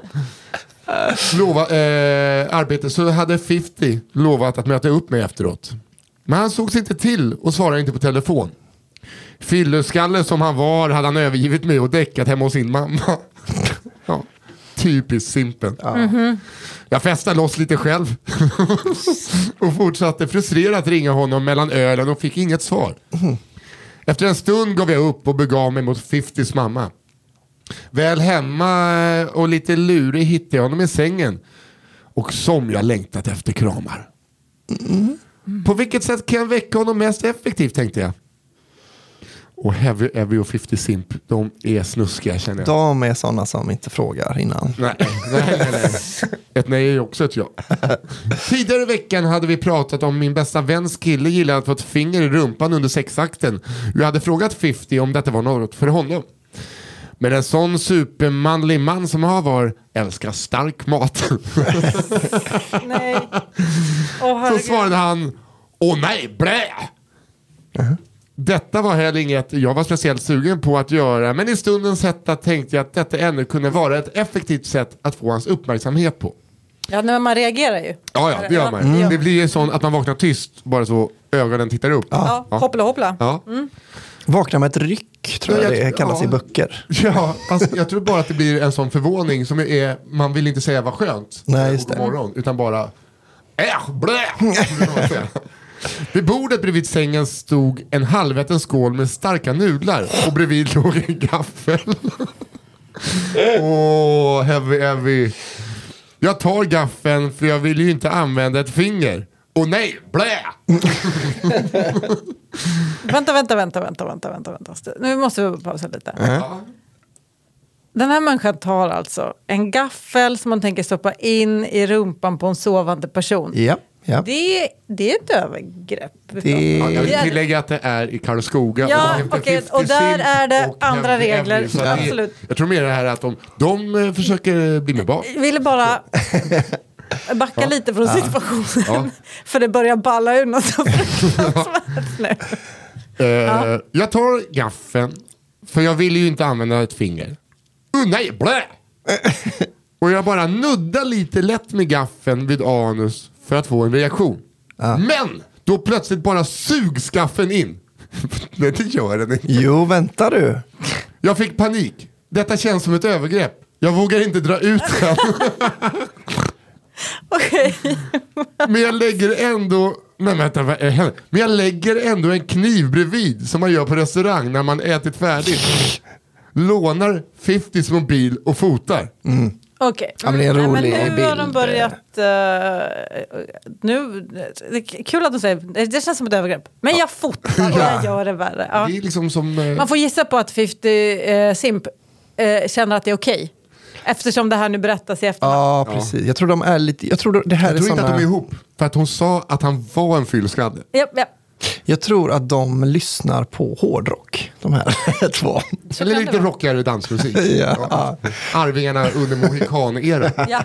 Arbete så hade 50 lovat att möta upp mig efteråt. Men han såg sig inte till och svarade inte på telefon. Fylleskalle som han var hade han övergivit mig och däckat hemma hos sin mamma. Ja, typiskt simpen. Jag festade loss lite själv och fortsatte frustrerat ringa honom mellan ölen och fick inget svar. Efter en stund gav jag upp och begav mig mot 50s mamma. Väl hemma och lite lurig hittade jag honom i sängen och som jag längtat efter kramar. På vilket sätt kan jag väcka honom mest effektivt, tänkte jag. Och Heavy Evy och 50 Simp, de är snuskiga, känner jag. De är sådana som inte frågar innan. Nej. Ett nej är också ett ja. Tidigare i veckan hade vi pratat om min bästa väns kille gillade att få ett finger i rumpan under sexakten. Jag hade frågat 50 om detta var något för honom. Men en sån supermanlig man som jag var älskar stark mat. Nej. Så svarade han, nej, blä! Detta var heller inget jag var speciellt sugen på att göra, men i stundens hetta tänkte jag att detta ännu kunde vara ett effektivt sätt att få hans uppmärksamhet på. Ja, när man reagerar ju. Ja, det gör man. Det blir ju sån att man vaknar tyst, bara så ögonen tittar upp. Ja. Hoppla. Ja. Vakna med ett ryck, tror jag det kallas i böcker. Ja, alltså, jag tror bara att det blir en sån förvåning som är, man vill inte säga vad skönt. Nej, just det. Morgon, utan bara blä! Vid bordet bredvid sängen stod en halvätten skål med starka nudlar och bredvid låg en gaffel. Heavy. Jag tar gaffeln för jag vill ju inte använda ett finger. Nej, blä! Vänta. Nu måste vi pausa lite. Den här människan tar alltså en gaffel som man tänker stoppa in i rumpan på en sovande person. Ja. Det är ett övergrepp. Jag vill tillägga att det är i Karlskoga. Ja, och där är det andra regler. Absolut. Jag tror mer det här att de försöker bli med barn. Jag ville bara backa lite från situationen. För det börjar balla ur något så fruktansvärt nu. Jag tar gaffeln för jag vill ju inte använda ett finger. Nej, blä! Och jag bara nuddar lite lätt med gaffeln vid anus för att få en reaktion. Men då plötsligt bara sugs gaffeln in. Nej, det gör den inte. Jo, vänta du. Jag fick panik. Detta känns som ett övergrepp. Jag vågar inte dra ut den. Okej. Men jag lägger ändå... Men jag lägger ändå en kniv bredvid som man gör på restaurang när man ätit färdigt. Lånar 50s mobil och fotar. Okej. Ja, men det är en rolig nu bild. har de börjat... nu, det är kul att de säger... Det känns som ett övergrepp. Men jag fotar och jag gör det värre. Ja. Det är liksom som... Man får gissa på att 50 Simp känner att det är okej. Eftersom det här nu berättas i efterhand. Ja, precis. Jag tror de är lite... Jag tror inte att de är ihop. För att hon sa att han var en fyllskalle. Ja. Jag tror att de lyssnar på hårdrock, de här två. Eller lite rockigare dansmusik. Ja. Arvingarna under Mohikan-eran. Ja.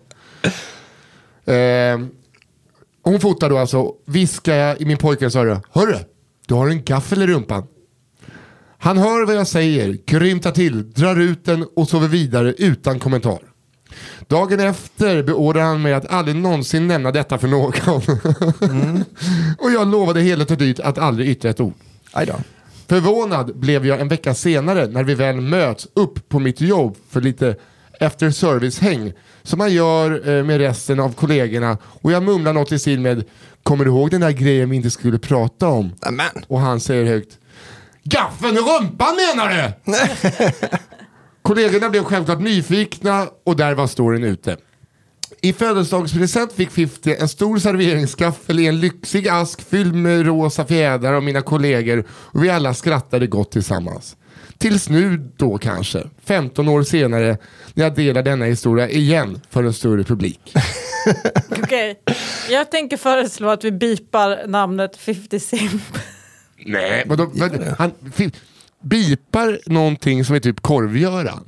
Hon fotar då alltså. Viskar jag i min pojkens öra. Hörru, du har en gaffel i rumpan. Han hör vad jag säger, grymtar till, drar ut den och sover vidare utan kommentar. Dagen efter beordrar han mig att aldrig någonsin nämna detta för någon. Och jag lovade heligt och dyrt att aldrig yttra ett ord. Ajda. Förvånad blev jag en vecka senare när vi väl möts upp på mitt jobb för lite efter service-häng som man gör med resten av kollegorna. Och jag mumlar något i stil med: kommer du ihåg den där grejen vi inte skulle prata om? Amen. Och han säger högt: gaffeln i rumpan menar du? Kollegorna blev självklart nyfikna och där var storyn ute. I födelsedagspresent fick 50 en stor serveringsgaffel i en lyxig ask fylld med rosa fjädrar av mina kollegor och vi alla skrattade gott tillsammans. Tills nu då kanske, 15 år senare, när jag delar denna historia igen för en större publik. Okej. Jag tänker föreslå att vi bipar namnet 50 Simp. Nej, men han bipar någonting som är typ korvgöran.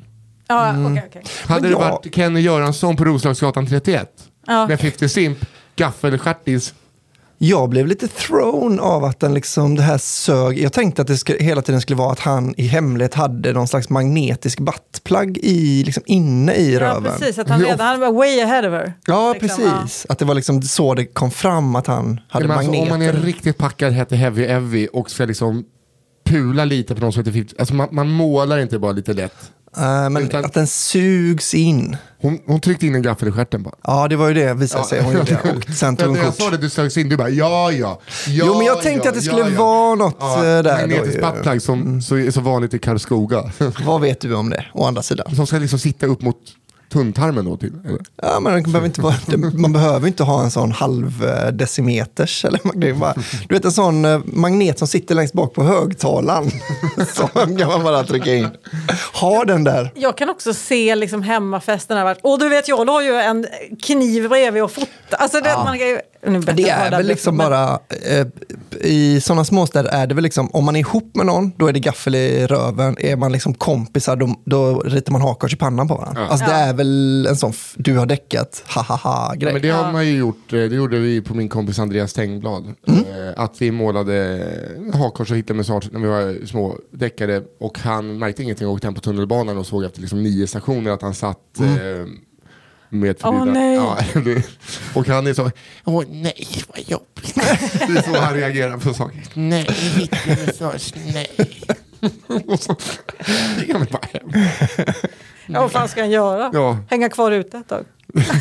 Okay. Hade det varit Kenny Göransson på Roslagsgatan 31 med 50 Simp, gaffel, stjärtis? Jag blev lite thrown av att den liksom, det här sög. Jag tänkte att det hela tiden skulle vara att han i hemlighet hade någon slags magnetisk buttplug liksom inne i röven. Ja, precis. Att han redan var way ahead of her. Ja, liksom, precis. Att det var liksom så det kom fram att han hade magneter. Om man är riktigt packad, heter Heavy Evy och ska liksom pula lite på någon som heter 50. Alltså man målar inte bara lite lätt. Men utan, att den sugs in. Hon tryckte in en gaffel i stjärten bara. Ja, det var ju det visade sig. Hon gjorde det. Och sen tog hon jag sa det, du sögs in, du bara ja. Jo, men jag tänkte att det skulle vara något där. Magnetisk buttplug som är så vanligt i Karlskoga. Vad vet du om det, å andra sidan? Som ska liksom sitta upp mot tunntarmen då till, eller? Ja, men man behöver inte ha en sån halvdecimeters eller bara, du vet en sån magnet som sitter längst bak på högtalaren som kan man bara trycka in. Ha den där. Jag kan också se liksom hemmafesten och du vet, jag har ju en kniv bredvid och fota. Alltså det, man kan ju, det är väl liksom bara i sådana småstäder är det väl liksom, om man är ihop med någon då är det gaffel i röven, är man liksom kompisar då ritar man hakkors i pannan på varandra. Alltså det är väl en sån du har däckat grej. Men det har man ju gjort, det gjorde vi på min kompis Andreas Tengblad. Att vi målade hakkors och hittade när vi var små däckade och han märkte ingenting och åkte hem på tunnelbanan och såg efter liksom 9 stationer att han satt med förbjudna. Och han är så, nej, vad jobbigt. Det är så han reagerar på saker. Nej, först, nej. Och så jag vill bara hem. Ja, vad fan ska han göra? Ja. Hänga kvar ute ett tag.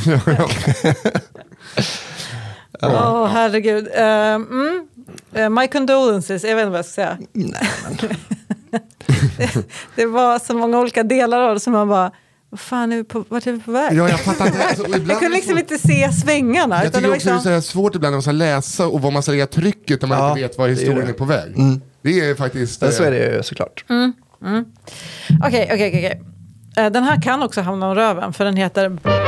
Herregud. My condolences, jag vet inte vad jag ska säga. Nej, men. det var så många olika delar av det som man bara, vad fan vart är vi på väg? Ja, jag fattar inte. Alltså, jag kunde liksom inte se svängarna. Jag tycker också liksom, det är svårt ibland när man ska läsa och vad man ska lägga trycket när man inte vet vad historien är på väg. Det är faktiskt... Så är det ju såklart. Okej. Den här kan också hamna om röven för den heter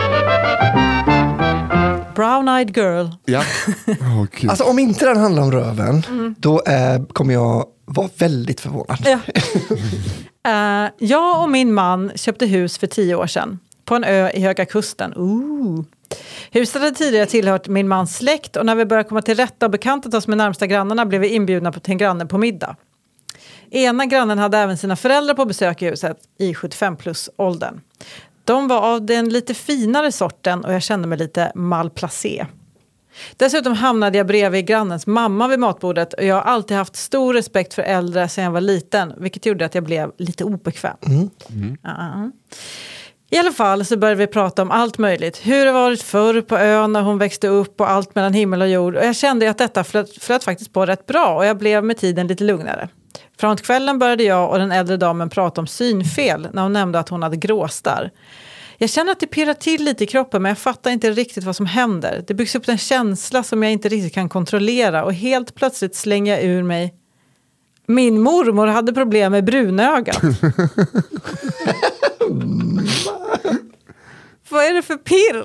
Brown Eyed Girl. Ja. Alltså om inte den handlar om röven då kommer jag vara väldigt förvånad. Ja. Jag och min man köpte hus för 10 år sedan på en ö i Höga Kusten. Huset hade tidigare tillhört min mans släkt och när vi började komma till rätta och bekantat oss med närmsta grannarna blev vi inbjudna till en granne på middag. Ena grannen hade även sina föräldrar på besök i huset i 75-plus-åldern. De var av den lite finare sorten och jag kände mig lite malplacé. Dessutom hamnade jag bredvid grannens mamma vid matbordet och jag har alltid haft stor respekt för äldre sedan jag var liten, vilket gjorde att jag blev lite obekväm. I alla fall så började vi prata om allt möjligt. Hur det varit förr på ön när hon växte upp och allt mellan himmel och jord. Och jag kände att detta flöt faktiskt på rätt bra och jag blev med tiden lite lugnare. Framåt kvällen började jag och den äldre damen prata om synfel när hon nämnde att hon hade gråstarr. Jag känner att det pirrar till lite i kroppen men jag fattar inte riktigt vad som händer. Det byggs upp en känsla som jag inte riktigt kan kontrollera och helt plötsligt slänger jag ur mig. Min mormor hade problem med brunögat. Vad är det för pirr?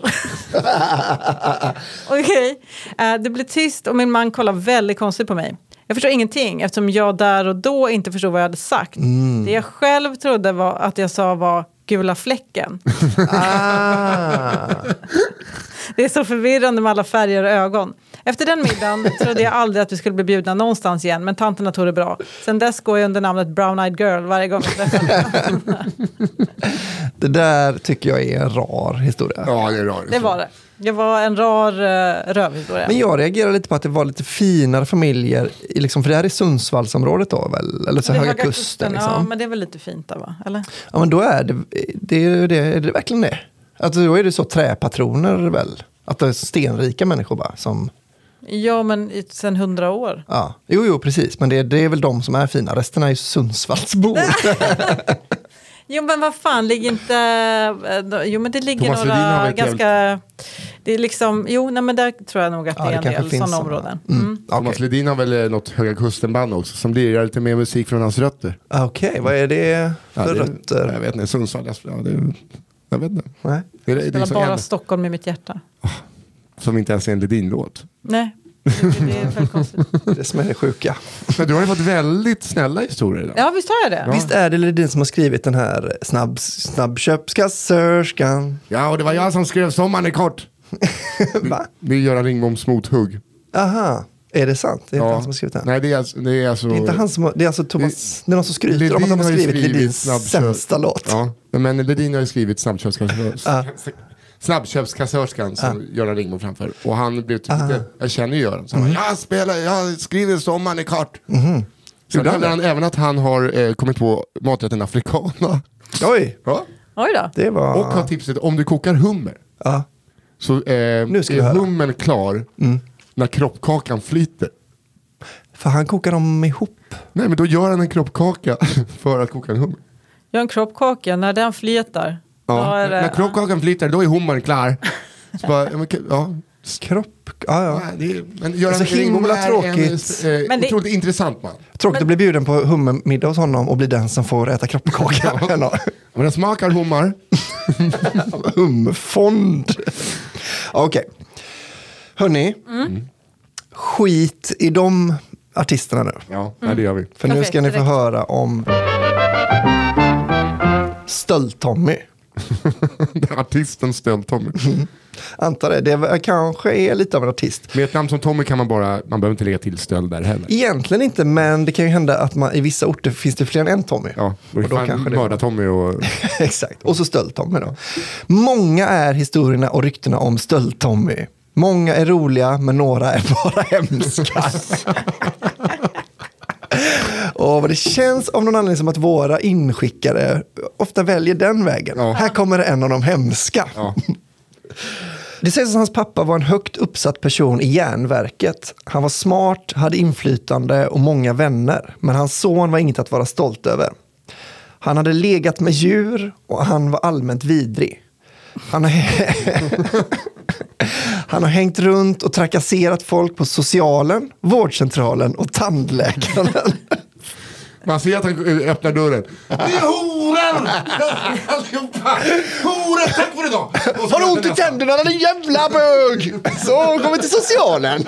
Okej. Det blir tyst och min man kollar väldigt konstigt på mig. Jag förstår ingenting eftersom jag där och då inte förstod vad jag hade sagt. Det jag själv trodde var att jag sa var gula fläcken. Det är så förvirrande med alla färger och ögon. Efter den middagen trodde jag aldrig att vi skulle bli bjudna någonstans igen, men tanterna tog det bra. Sen dess går jag under namnet Brown Eyed Girl varje gång jag träffar. Det där tycker jag är en rar historia. Ja, det är rar. Det var det. Det var en rar rövhistoria. Men jag reagerar lite på att det var lite finare familjer, liksom, för det här är Sundsvallsområdet då väl? Eller så Höga Kusten liksom. Ja, men det är väl lite fint där va? Eller? Ja, men då är det verkligen det. Alltså, då är det så träpatroner väl? Att det är stenrika människor bara som... Ja, men sedan 100 år. Ja, jo, precis. Men det är väl de som är fina. Resten är ju Sundsvallsbor. Jo, men vad fan, ligger inte... Jo, men det ligger Thomas några ganska... Det är liksom... Jo, nej, men där tror jag nog att det är en del sådana områden. Thomas Ledin har väl något Höga Kusten-band också som lirar lite mer musik från hans rötter. Okej, vad är det för rötter? Jag vet inte, Sundsvall. Jag vet inte. Nej. Det är bara Stockholm i mitt hjärta. Som inte ens är en Ledin-låt. Nej. Det är väldigt konstigt. Det som är det sjuka. Men du har ju fått väldigt snälla historier idag. Ja, visst har jag det. Ja. Visst är det Ledin som har skrivit den här snabbköpskassörskan? Ja, och det var jag som skrev Sommaren är kort. Va? Det är Göran Ringboms mothugg. Aha. Är det sant? Det är inte han som har skrivit den. Nej, det är alltså... Det är inte han som har, det är alltså Thomas... Det är någon som skryter om att han har skrivit Ledins sämsta låt. Ja, men Ledin har ju skrivit Snabbköpskassörskan som Göran Ringbom framför. Och han blev typ lite... Jag känner ju Göran. Så han jag skriver Sommaren är kort. Så hade han även att han har kommit på maträtten africana. Oj! Ja. Oj då. Det var... Och har tipset, om du kokar hummer. Så nu ska är hummern klar när kroppkakan flyter. För han kokar dem ihop. Nej, men då gör han en kroppkaka för att koka en hummer. Gör en kroppkaka när den flyter. Ja, när kroppkakan flyter, då är hummern klar. Så bara, Men Göran så himla tråkigt. Men det är intressant man. Tråkigt att bli bjuden på hummermiddag hos honom och bli den som får äta kroppkaka. Men den smakar hummar. Hummerfond. Okej. Hörrni, skit i de artisterna nu. Ja, det gör vi. För nu ska ni få höra om Stöld-Tommy. Artisten Stöld-Tommy. Antar det. Det kanske är lite av en artist. Med ett namn som Tommy kan man behöver inte lägga till stöld där heller. Egentligen inte, men det kan ju hända att i vissa orter finns det fler än en Tommy. Ja, och då kanske mörda Tommy och... Exakt, och så Stöld-Tommy då. Många är historierna och ryktena om Stöld-Tommy. Många är roliga, men några är bara hemska. Och det känns av någon anledning som att våra inskickare ofta väljer den vägen. Ja. Här kommer en av de hemska. Ja. Det sägs att hans pappa var en högt uppsatt person i järnverket. Han var smart, hade inflytande och många vänner. Men hans son var inget att vara stolt över. Han hade legat med djur och han var allmänt vidrig. Han har hängt runt och trakasserat folk på socialen, vårdcentralen och tandläkaren. Man ser att han öppnar dörren. Det är horen! Horen, tack för idag! Har du ont i tänderna, din jävla bög? Så kommer till socialen.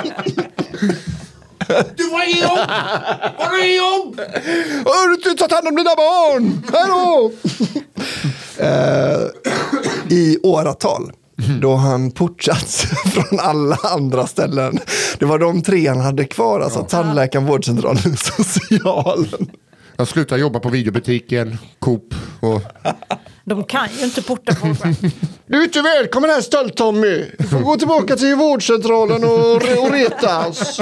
Du var i jobb! Var du i jobb? Har du inte tagit hand om dina barn? Hallå! I åratal. Då han portats från alla andra ställen. Det var de tre han hade kvar. Alltså tandläkaren, vårdcentralen, socialen. Jag slutade jobba på videobutiken, Coop och... De kan ju inte porta folk. Du är inte välkommen här, Stöld-Tommy. Du får gå tillbaka till vårdcentralen och retas.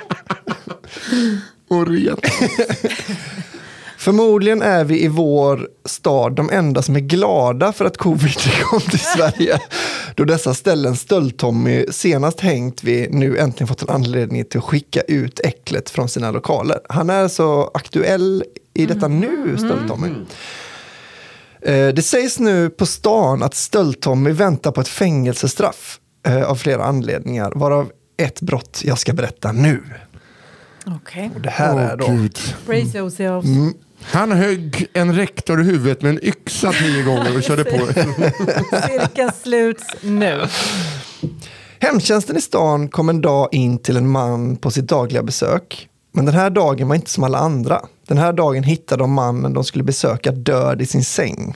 Och retas. Förmodligen är vi i vår stad de enda som är glada för att covid kom till Sverige. Då dessa ställen Stöld-Tommy senast hängt vi nu äntligen fått en anledning till att skicka ut äcklet från sina lokaler. Han är så aktuell i detta nu, Stöld-Tommy. Det sägs nu på stan att Stöld-Tommy väntar på ett fängelsestraff av flera anledningar. Varav ett brott jag ska berätta nu. Okej. Och det här är då... Brace yourselves. Han högg en rektor i huvudet med en yxa 10 gånger och körde på. Cirkeln sluts nu. Hemtjänsten i stan kom en dag in till en man på sitt dagliga besök. Men den här dagen var inte som alla andra. Den här dagen hittade de mannen de skulle besöka död i sin säng.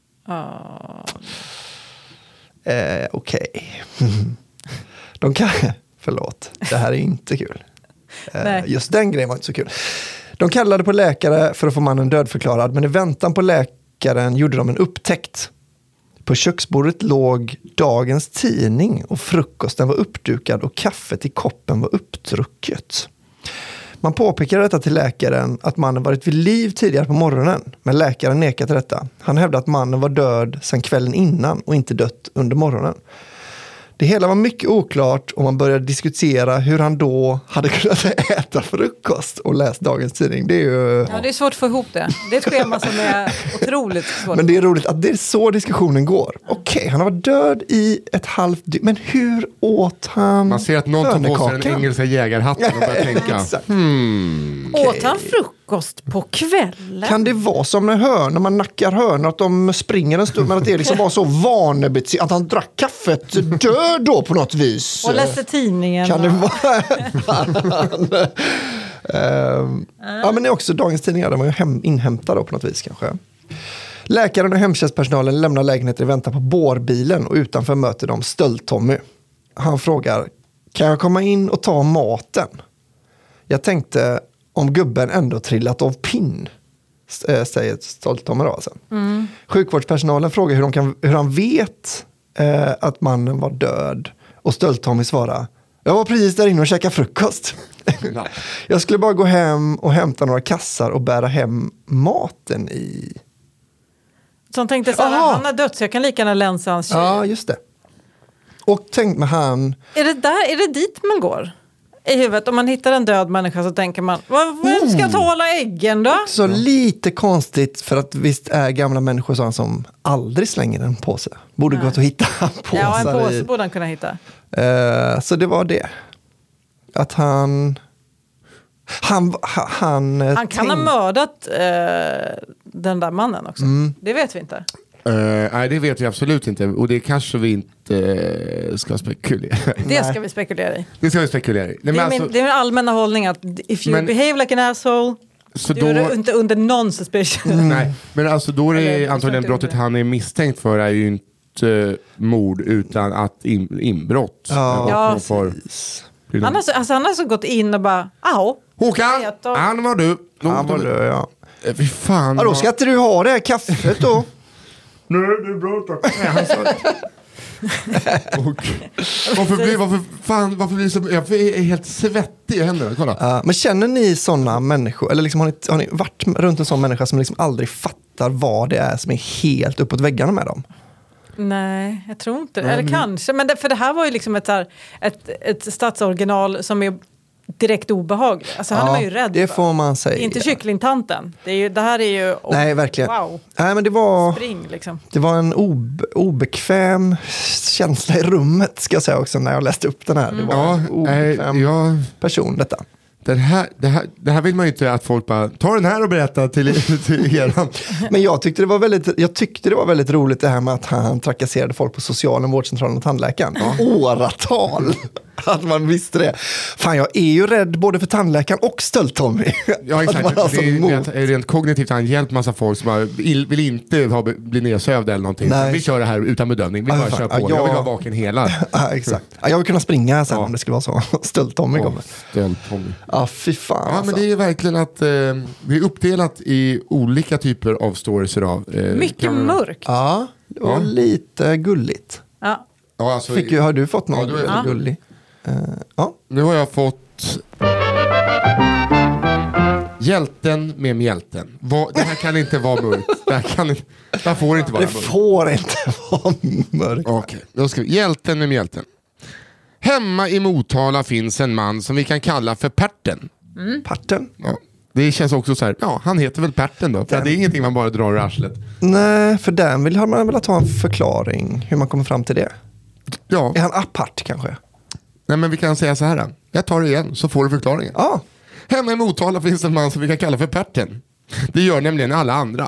Okej. De kan... Förlåt, det här är inte kul. Just den grejen var inte så kul. De kallade på läkare för att få mannen dödförklarad, men i väntan på läkaren gjorde de en upptäckt. På köksbordet låg dagens tidning och frukosten var uppdukad och kaffet i koppen var uppdrucket. Man påpekade detta till läkaren att mannen varit vid liv tidigare på morgonen, men läkaren nekade till detta. Han hävdade att mannen var död sedan kvällen innan och inte dött under morgonen. Det hela var mycket oklart och man började diskutera hur han då hade kunnat äta frukost och läst dagens tidning. Det är ju... Ja, det är svårt att få ihop det. Det är ett schema som är otroligt svårt. Men det är roligt att det är så diskussionen går. Okej, han var död i ett halvt dygn. Men hur åt han? Man ser att någon tar på sig den engelska jägarhatten och börjar tänka. Åt han frukost? frukost på kvällen. Kan det vara som när man nackar hörnor att de springer en stund men att det liksom var så vanebetydligt att han drack kaffet död då på något vis? Och läste tidningen. Kan det vara? Ja, men det är också dagens tidningar. De var ju inhämtade på något vis kanske. Läkaren och hemtjänstpersonalen lämnar lägenheten i väntan på bårbilen och utanför möter de Stöld-Tommy. Han frågar, kan jag komma in och ta maten? Jag tänkte om gubben ändå trillat av pinn, säger Stöld-Tommy då. Alltså. Sjukvårdspersonalen frågar hur han vet att mannen var död. Och Stöld-Tommy svarar, jag var precis där inne och käkade frukost. Jag skulle bara gå hem och hämta några kassar och bära hem maten i... Som tänkte så här, han är dött så jag kan lika gärna länsa hans tjej. Ja, just det. Och tänk med han... Är det dit man går? I huvudet, om man hittar en död människa så tänker man, vem ska ta alla äggen då? Så lite konstigt, för att visst är gamla människor sådana som aldrig slänger en påse. Borde gått att hitta påsar. Ja, en påse borde han kunna hitta. Så det var det. Att han kan ha mördat den där mannen också. Det vet vi inte. Nej, det vet vi absolut inte. Och det kanske vi inte ska spekulera i. Det ska vi spekulera i. Det ska vi spekulera i. Det är min allmänna hållning att if you behave like an asshole, så du är inte under någon suspicion. Nej, men alltså då är det antagligen brottet han är misstänkt för är ju inte mord utan att inbrott. Ja, han har så gått in och bara, Håkan, han var du. Han var du, ja. Fy fan. Då ska inte du ha det här kaffet då? Nej, det är bra tack. Varför blir det så... Jag är helt svettig i händerna, kolla. Men känner ni sådana människor, eller liksom, har ni varit runt en sån människa som liksom aldrig fattar vad det är som är helt uppåt väggarna med dem? Nej, jag tror inte det. Eller kanske, men för det här var ju liksom ett stadsoriginal som är direkt obehaglig. Alltså han är man ju rädd det får man säga. Inte kycklingtanten. Det här är ju... Nej, verkligen. Wow. Nej, men det var... Spring, liksom. Det var en obekväm känsla i rummet, ska jag säga också, när jag läste upp den här. Det var en obekväm person, detta. Det här vill man ju inte att folk bara tar den här och berättar till er. Men jag tyckte det var väldigt roligt det här med att han trakasserade folk på socialen, vårdcentralen och tandläkaren. Åratal. Att man visste det. Fan, jag är ju rädd både för tandläkaren och Stöld-Tommy. Ja, exakt. Det är rent kognitivt han hjälpt massa folk som bara vill inte bli nedsövda eller någonting. Vi kör det här utan bedömning. Vi bara kör på. Jag vill vara vaken hela. Exakt. Jag vill kunna springa sen om det skulle vara så. Stöld-Tommy kommer. Stöld-Tommy. Ja, fy fan. Ja, men det är verkligen att det är uppdelat i olika typer av stories idag. Mycket mörkt. Ja, det var lite gulligt. Ja. Alltså, har du fått något gulligt? Nu har jag fått hjälten med mjälten. Det här kan inte vara mörkt. Det här får inte vara mörkt. Det får inte vara mörkt. Okej, då ska vi. Hjälten med mjälten. Hemma i Motala finns en man som vi kan kalla för Perten. Perten? Ja. Det känns också så här, han heter väl Perten då. För det är ingenting man bara drar ur arslet. Nej, för den har man velat ha en förklaring hur man kommer fram till det. Ja. Är han apart kanske? Nej, men vi kan säga så här. Jag tar det igen så får du förklaringen. Ja. Hemma i Motala finns en man som vi kan kalla för Perten. Det gör nämligen alla andra.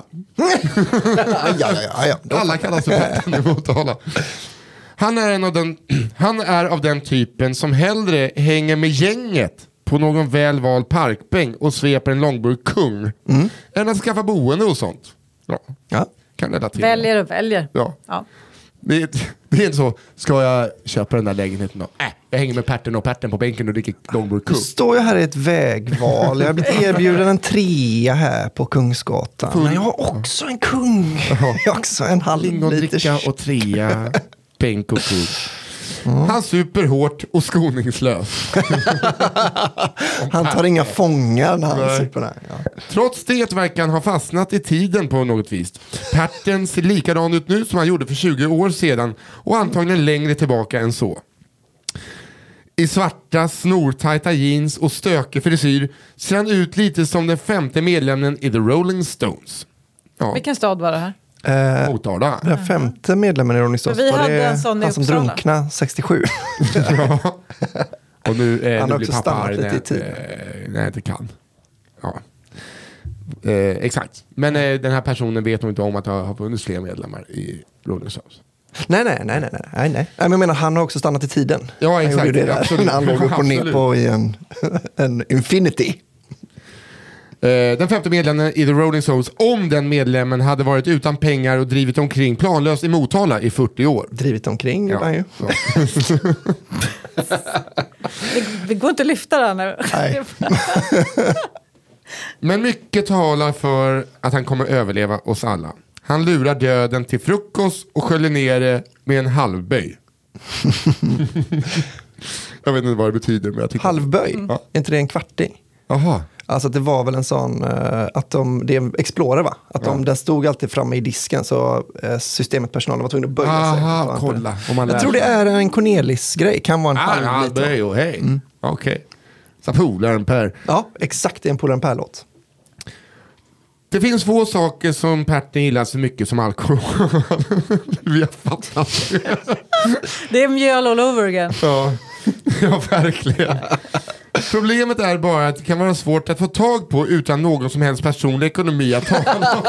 Ja. Alla kallas för Perten i Motala. Han är av den typen som hellre hänger med gänget på någon välvald parkbänk och sveper en långburk kung än att skaffa boende och sånt. Ja. Kan relatera. Väljer och väljer. Ja. Det är inte så, ska jag köpa den där lägenheten då? Jag hänger med Perten och Perten på bänken och dricker långburk kung. Står jag här i ett vägval. Jag har blivit erbjuden en 3 här på Kungsgatan. Men jag har också en kung. Jag har också en halvliters. Och 3 bänk och kung. Han super hårt och skoningslös. Han tar inga fångar när han super där. Ja. Trots det verkar han ha fastnat i tiden på något vis. Perten ser likadan ut nu som han gjorde för 20 år sedan och antagligen längre tillbaka än så. I svarta, snortajta jeans och stökig frisyr ser han ut lite som den 5:e medlemmen i The Rolling Stones. Ja. Vilken stad var det här? Motala. Den 5:e medlemmen i Rolling Stones. Vi hade en sån i han som drunknade 67. Ja. Och nu han har blir också pappa stannat lite i tid. Nej, det kan. Ja. Exakt. Men den här personen vet nog inte om att det har funnits fler medlemmar i Rolling Stones. Nej. Men jag menar, han har också stannat i tiden. Ja, exakt. Han gjorde det absolut. När han låg upp och ner på i en Infinity. Den 5:e medlemmen i The Rolling Stones, om den medlemmen hade varit utan pengar och drivit omkring planlöst i Motala i 40 år. Drivit omkring, ja. Ju. Det går inte att lyfta den nu. Nej. Men mycket talar för att han kommer överleva oss alla. Han lurar döden till frukost och sköljer ner det med en halvböj. Jag vet inte vad det betyder. Men jag tycker... Halvböj? Ja. Är inte det en kvarting? Jaha. Alltså det var väl en sån, att det är en Explorer va? Att den stod alltid framme i disken så systemet personalen var tvungen att böja sig. Kolla. Jag tror det är en Cornelis-grej, kan vara en halvböj och hej. Okej. Så polaren Per. Ja, exakt, det är en polaren Per-låt. Det finns få saker som Perten gillar så mycket som alkohol. Vi har fattat det. Det är mjöl all over again. Ja, verkligen. Problemet är bara att det kan vara svårt att få tag på utan någon som helst personlig ekonomi att tala om.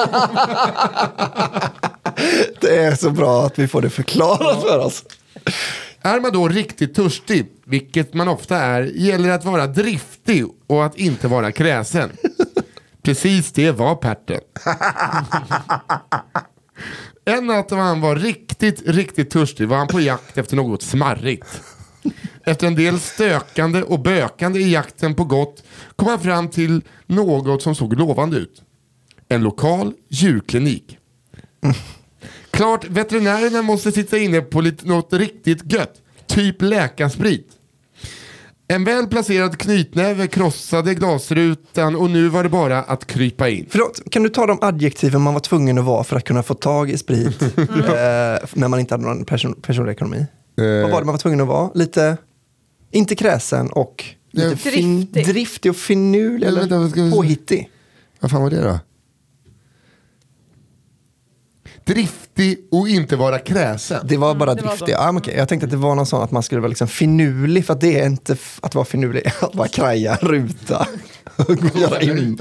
Det är så bra att vi får det förklarat för oss. Är man då riktigt törstig, vilket man ofta är, gäller det att vara driftig och att inte vara kräsen. Precis det var Perten. En natt när han var riktigt törstig var han på jakt efter något smarrigt. Efter en del stökande och bökande i jakten på gott kom han fram till något som såg lovande ut. En lokal djurklinik. Klart veterinärerna måste sitta inne på något riktigt gött. Typ läkarsprit. En väl placerad knytnäve krossade glasrutan och nu var det bara att krypa in. Förlåt, kan du ta de adjektiven man var tvungen att vara för att kunna få tag i sprit när man inte hade någon personlig ekonomi? Vad var det man var tvungen att vara? Lite, inte kräsen och lite driftig och finurlig eller påhittig. Vad fan var det då? Driftig och inte vara kräsen. Det var bara driftig. Ja, okay. Jag tänkte att det var någon sån att man skulle vara liksom finurlig, för att det är inte att vara finurlig, att vara kraja, ruta. Göra in.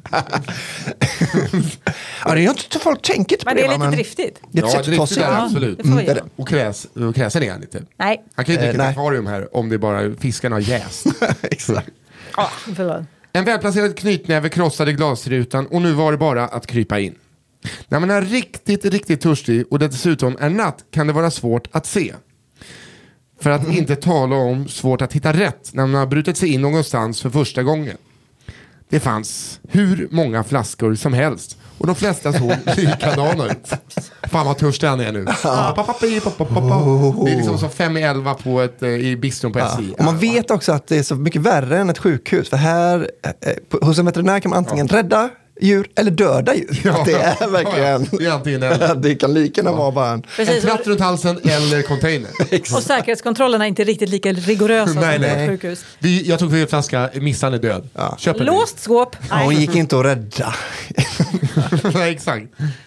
Ja, det är inte folk tänker på. Men det är lite driftigt. Det är ett sätt att ta sig. Ja, absolut. Och kräsen är han inte. Nej. Han kan ju dricka ett akvarium här om det bara fiskarna har jäst. Exakt. Förlåt. En välplacerad knytnäve krossade glasrutan och nu var det bara att krypa in. När man är riktigt törstig och det dessutom är natt kan det vara svårt att se. För att inte tala om svårt att hitta rätt när man har brutit sig in någonstans för första gången. Det fanns hur många flaskor som helst och de flesta såg likadana ut. Fan vad törstig han är nu. Det är liksom så 5 i 11 på i bistron på SI. Och man vet också att det är så mycket värre än ett sjukhus. För här, hos en veterinär kan man antingen rädda djur eller döda djur. Ja, det är verkligen... Det är antingen eller. Det kan lika gärna vara bara en tratt runt halsen eller container. Och säkerhetskontrollerna är inte riktigt lika rigorösa som ett sjukhus. Jag tog för en flaska, Missan är död. Ja. Låst skåp. Ja, hon gick inte att rädda. Nej, exakt.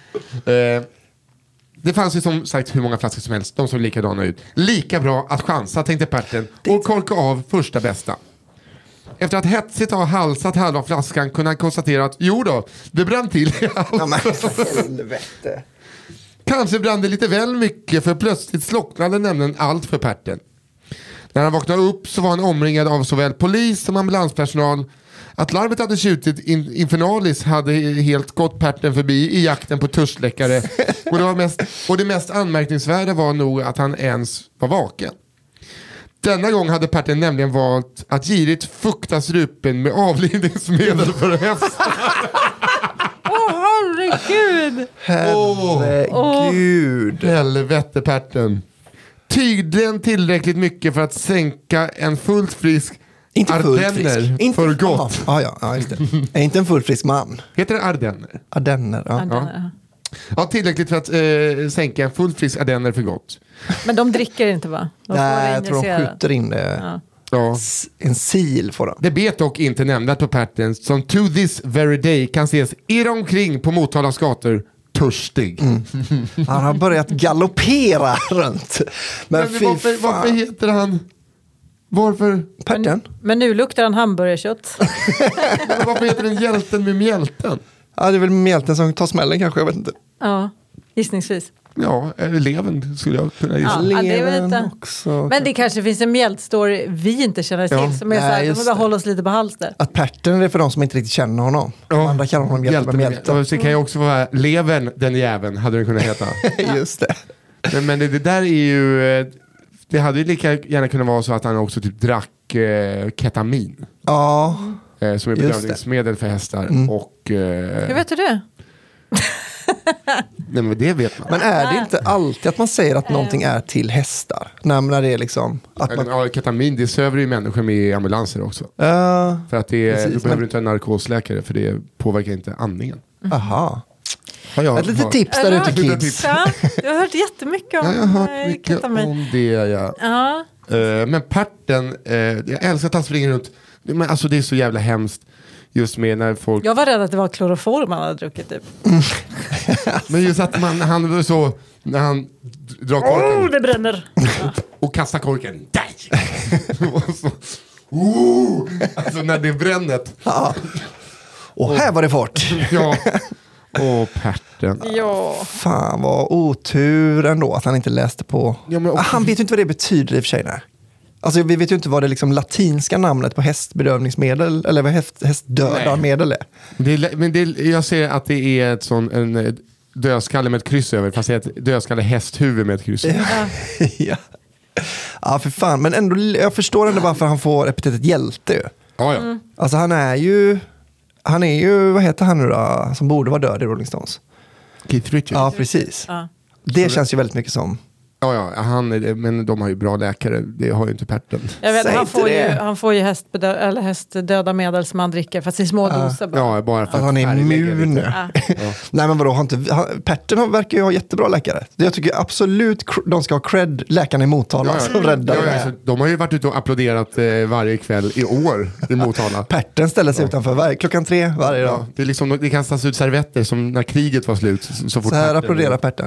Det fanns ju som sagt hur många flaskor som helst. De såg likadana ut. Lika bra att chansa, tänkte Perten. Och korka av första bästa. Efter att hetsigt ha halsat halva flaskan kunde han konstatera att det brann till i halsen. Helvete. Kanske brann det lite väl mycket, för plötsligt slocknade nämligen allt för Perten. När han vaknade upp så var han omringad av såväl polis som ambulanspersonal. Att larmet hade tjutit Infernalis hade helt gått Perten förbi i jakten på törstläckare. Och det mest anmärkningsvärda var nog att han ens var vaken. Denna gång hade Perten nämligen valt att girigt fukta strupen med avlivningsmedel för hästar. Herregud! Herregud! Helvete Perten. Tydligen tillräckligt mycket för att sänka en fullt frisk Ardenner för gott. Ja, just det. Är inte en fullt frisk man. Heter det Ardenner? Ardenner, ja. Ja, tillräckligt för att sänka en fullt frisk Ardenner för gott. Men de dricker inte, va? Nej, jag tror de skjuter in det. Ja. En sil får de. Det bet dock inte nämnvärt på Perten, som to this very day kan ses irra omkring på Motalas gator törstig. Han har börjat galoppera runt. Men varför heter han... Varför? Perten? Men nu luktar han hamburgerkött. Varför heter den hjälten med mjälten? Ja, det är väl mjälten som tar smällen kanske, jag vet inte. Ja, gissningsvis. Ja, eller leven skulle jag kunna gissa. Ja, det är väl lite. Också. Men det kanske finns en mjältstory vi inte känner till. Som är så här, vi får bara hålla oss lite på halster. Att Pärten är för de som inte riktigt känner honom. Ja. Andra kallar honom mjälten. Och så kan ju också vara leven, den jäveln, hade det kunnat heta. Just det. Men det där är ju... Det hade ju lika gärna kunnat vara så att han också typ drack ketamin. Ja. Som är bedövningsmedel för hästar. Och, hur vet du det? Nej, men det vet man. Men är det inte alltid att man säger att någonting är till hästar? När det är liksom... Att man... Ja, ketamin, det söver ju människor med i ambulanser också. För att du behöver inte en narkosläkare, för det påverkar inte andningen. Aha. Ett litet tips där ute, kids. Ja, jag har hört jättemycket om jag har hört mycket ketamin. Om det, ja. Men Pärten, jag älskar att han springer runt. Men alltså det är så jävla hemskt. Just med när folk... Jag var rädd att det var kloroform man hade druckit typ. Men just att han var så... När han drar korken... det bränner! och kastar korken. Alltså när det är brännet. Ja. Och här var det fart. Ja. Pärten. Ja. Fan vad otur ändå att han inte läste på... Ja, men han vet ju inte vad det betyder i och för sig. Alltså vi vet ju inte vad det liksom latinska namnet på hästbedövningsmedel eller vad hästdödarmedel är. Men jag ser att det är en dödskalle med ett kryss över, fast det är ett dödskalle hästhuvud med ett kryss över. Ja. Ja, för fan. Men ändå, jag förstår ändå varför han får epitetet hjälte ju. Ja. Alltså han är ju, vad heter han nu då, som borde vara död i Rolling Stones? Keith Richards. Ja, precis. Ja. Det känns ju väldigt mycket som... Ja, men de har ju bra läkare. Det har ju inte Pärten. Jag vet, han får ju hästdöda medel som han dricker, fast i små doser bara. Ja, bara för att han är immun. Nej, men vadå, Pärten verkar ju ha jättebra läkare. Jag tycker absolut de ska ha cred, läkarna i Motala som räddar. Alltså, de har ju varit ute och applåderat varje kväll i år i Motala. Pärten ställer sig utanför klockan 3 varje dag. Det är liksom, det kastas ut servetter som när kriget var slut. Så här applåderar Pärten.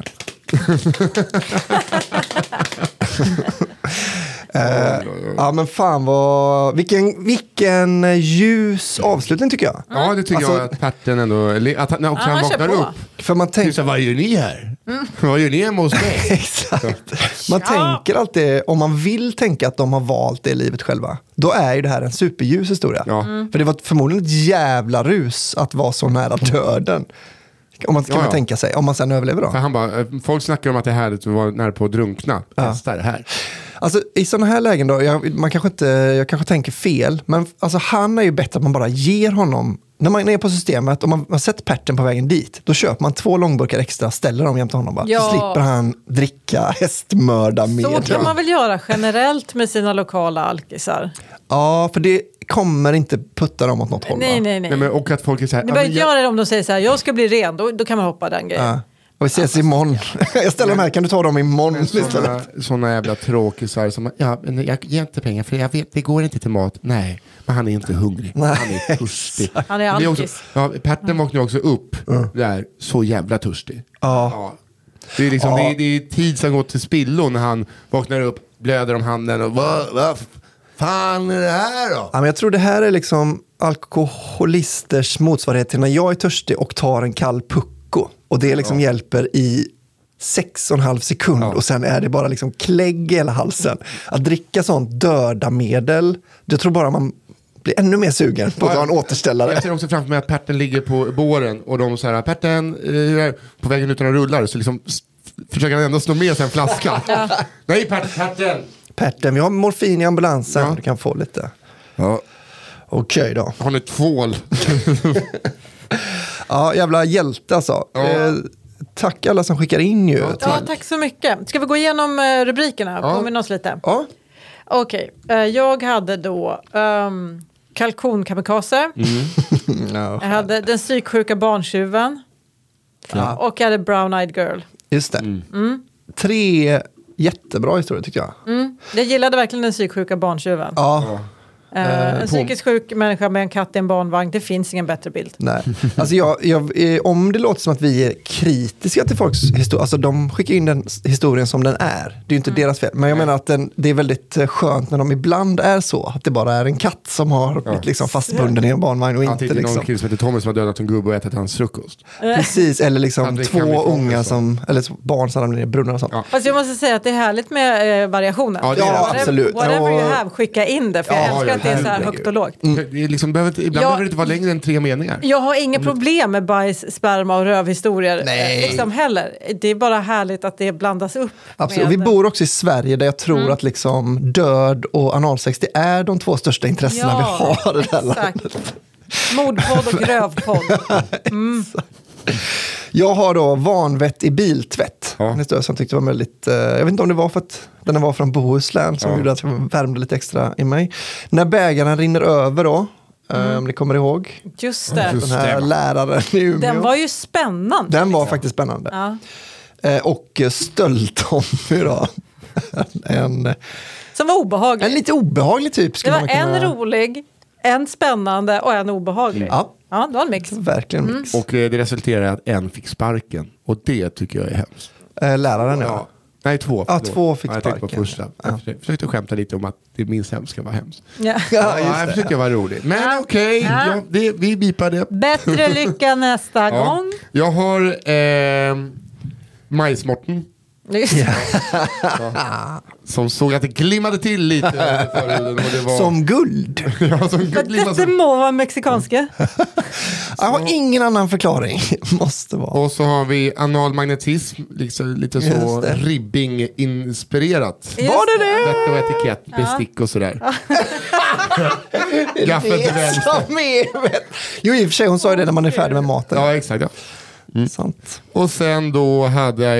Ja, men fan vilken ljus avslutning tycker jag. Ja, det tycker jag att Pärten ändå, att han vaknar upp. För man tänker, vad gör ni här? Vad gör ni hemma hos mig? Exakt. Man tänker alltid, om man vill tänka att de har valt det livet själva, då är ju det här en superljus historia. För det var förmodligen ett jävla rus att vara så nära döden. Om man kan tänka sig, om man sen överlever då. För han bara, folk snackar om att det är härligt att vara nära på att drunkna. Testa det här. Alltså i sådana här lägen då, jag kanske tänker fel, men alltså han är ju bättre att man bara ger honom, när man är på systemet och man har sett Pärten på vägen dit, då köper man 2 långburkar extra, ställer dem jämte honom bara. Så slipper han dricka hästmördarmedel. Så kan man väl göra generellt med sina lokala alkisar. Ja, för det kommer inte putta dem åt något håll. Nej. Men, och att folk är så här, ni behöver inte göra det om de säger så här, jag ska bli ren, då kan man hoppa den grejen. Ja. Och vi ses imorgon. Jag ställer dem här, kan du ta dem imorgon? Såna jävla tråkisar som, men jag ger inte pengar för jag vet, det går inte till mat. Nej, men han är inte hungrig. Nej. Han är törstig. Han är alkis. Pärten vaknar också upp där, så jävla törstig. Ja. Det är liksom, det är tid som går till spillo när han vaknar upp, blöder om handen och vad fan är det här då? Ja, men jag tror det här är liksom alkoholisters motsvarighet till när jag är törstig och tar en kall pucko. Och det liksom hjälper i 6,5 sekund och sen är det bara liksom klägg i hela halsen. Att dricka sånt döda medel, jag tror bara man blir ännu mer sugen på att ha en återställare. Jag ser också framför mig att Pärten ligger på båren och de säger Pärten på vägen utan att rullar så liksom försöker han ändå slå med sig en flaska. Nej, Pärten, vi har morfin i ambulansen. Du kan få lite. Ja. Okej då. Har ni tvål? Ja, jävla hjälte alltså. Tack alla som skickar in ju. Ja, tack så mycket. Ska vi gå igenom rubrikerna? Påminna oss lite. Ja. Okej, jag hade då kalkonkamikaze. Jag hade den psyksjuka barntjuven. Och jag hade brown-eyed girl. Just det. 3 jättebra historier tycker jag. Jag gillade verkligen den psyksjuka barntjuven. Ja. En psykiskt sjuk människa med en katt i en barnvagn, det finns ingen bättre bild. Nej. Alltså om det låter som att vi är kritiska till folks historia, alltså de skickar in den historien som den är. Det är ju inte deras fel. Men jag menar att det är väldigt skönt när de ibland är så, att det bara är en katt som har blivit liksom fastbunden i en barnvagn och inte liksom... någon kille som heter Tommy som har dödat en gubbe och ätit hans frukost. Precis, eller liksom två unga eller barn som ramlar ner i brunnar och sånt. Ja. Fast jag måste säga att det är härligt med variationer. Ja, absolut. Whatever you have, skicka in det. För jag älskar att det är så här högt och lågt. Det är liksom, ibland behöver det inte vara längre än 3 meningar. Jag har inga problem med bajs, sperma och rövhistorier. Liksom heller. Det är bara härligt att det blandas upp. Absolut. Vi bor också i Sverige där jag tror att liksom död och analsex, det är de 2 största intressena vi har i det här landet. Mordpodd och grövpodd. Jag har då vanvett i biltvätt. En historia som jag tyckte var väldigt... jag vet inte om det var för att den var från Bohuslän som gjorde att jag värmde lite extra i mig. När bägaren rinner över då, om ni kommer ihåg. Just det. Den här läraren i Umeå. Den var ju spännande. Den var faktiskt spännande. Ja. Och Stöld-Tommy då. Som var obehaglig. En lite obehaglig typ. Det var en rolig, en spännande och en obehaglig. Ja, det var en mix. Verkligen en mix. Och det resulterade i att en fick sparken. Och det tycker jag är hemskt. Läraren, ja. Nej, 2. Ja, 2 fick sparken. Jag tänkte på första. Jag försökte skämta lite om att det minst hemska var hemskt. Ja. Jag försökte vara roligt. Men okej, vi bipar det. Bättre lycka nästa gång. Jag har Majsmorten. Som såg att det glimmade till lite förhuden, och det var... Som guld. Som guld. Det må vara mexikanska. Jag har ingen annan förklaring. Måste vara. Och så har vi analmagnetism, liksom, lite så ribbing-inspirerat. Var det? Vett och etikett, bestick och sådär. Gaffel till vänster. Jo, i och för sig, hon sa ju det när man är färdig med maten. Ja, exakt. Ja. Sant. Och sen då hade jag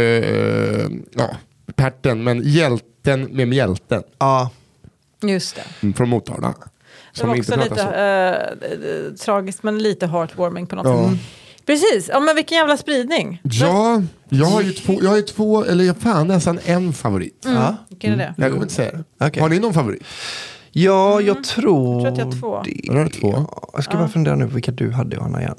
pärten, men hjälten med mjälten. Ja. Just det. Från Motala. Det var också lite tragiskt, men lite heartwarming på något sätt. Precis, men vilken jävla spridning. Ja, jag har ju två, eller fan nästan en favorit. Vilken är det? Jag kommer inte säga det. Okay. Har ni någon favorit? Ja, jag tror att jag har 2. Jag ska bara fundera nu på vilka du hade, Johanna, igen.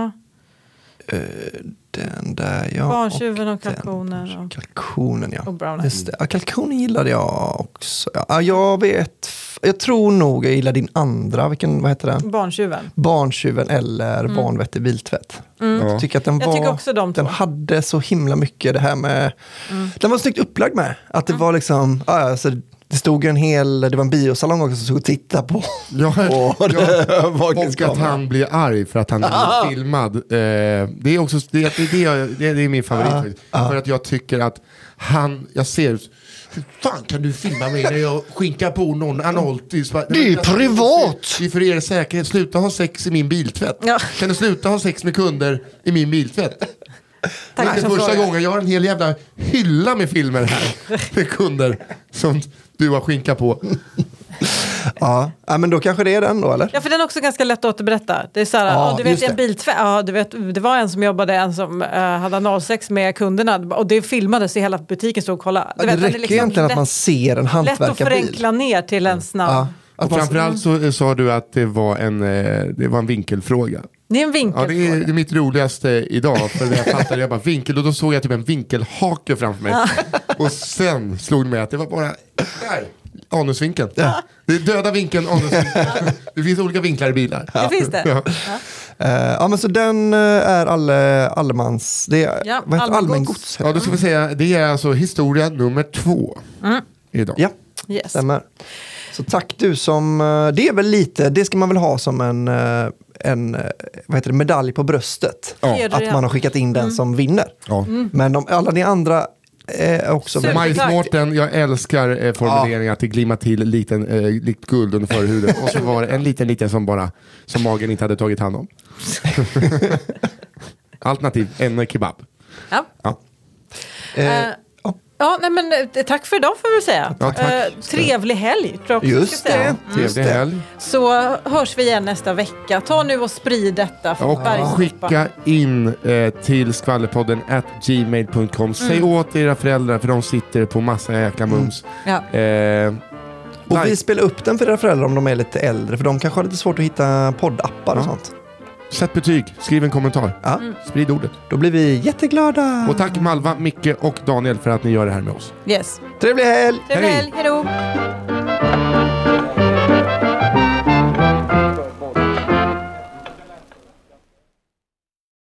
Den där, Barntjuven och kalkonen. Kalkonen, ja. Och brownie. Just det. Kalkonen gillade jag också. Ja, jag tror nog jag gillar din andra. Vad heter den? Barntjuven eller Vanvett i biltvätt. Jag tycker att tycker också den hade så himla mycket det här med... Den var snyggt upplagd med. Att det var liksom... Alltså, det stod det var en biosalong också som stod och tittade på. Och att han blir arg för att han är filmad. Det är också det är min favorit. För att jag tycker att jag ser, hur fan kan du filma mig när jag skinkar på någon anoltis? Det är privat! Det är för er säkerhet. Sluta ha sex i min biltvätt. Kan du sluta ha sex med kunder i min biltvätt? Det är inte första gången. Jag har en hel jävla hylla med filmer här. Med kunder som du har skinka på. Ja, men då kanske det är den då, eller? Ja, för den är också ganska lätt att återberätta. Det är så här, du vet en biltvätt. Ja, du vet, det var en som jobbade, en som hade analsex med kunderna. Och det filmades i hela butiken, stod och kollade. Det räcker liksom egentligen att man ser en hantverkarbil. Lätt att förenkla ner till en snabb. Och framförallt så sa du att det var en vinkelfråga. Det är en vinkelfråga. Ja, det är mitt roligaste idag. För när jag fattade, jag bara vinkel. Och då såg jag typ en vinkelhake framför mig. Och sen slog det mig att det var bara där. Anusvinkeln. Ja. Det är döda vinkeln, anusvinkeln. Det finns olika vinklar i bilar. Det finns det. Men så den är allemans... Det är, vad heter allmängods? Ja, då ska vi säga, det är alltså historia nummer 2 idag. Ja, stämmer. Så tack du som... Det är väl lite... Det ska man väl ha som en vad heter det, medalj på bröstet. Att man har skickat in den som vinner. Men alla ni andra... också Majsmorten, jag älskar formuleringen att det glimmar till likt guld under förhuden. Och så var det en liten som magen inte hade tagit hand om. Alternativ, en kebab. Ja, nej, men tack för idag får vi säga. Trevlig helg. Just det. Trevlig helg. Så hörs vi igen nästa vecka. Ta nu och sprid detta. Och skicka in till skvallerpodden @gmail.com. Säg åt era föräldrar, för de sitter på massa jäkla mums. Och vi spelar upp den för era föräldrar om de är lite äldre. För de kanske har lite svårt att hitta poddappar och sånt. Sätt betyg, skriv en kommentar. Sprid ordet. Då blir vi jätteglada. Och tack Malva, Micke och Daniel för att ni gör det här med oss. Yes. Trevlig helg! Trevlig helg, hejdå!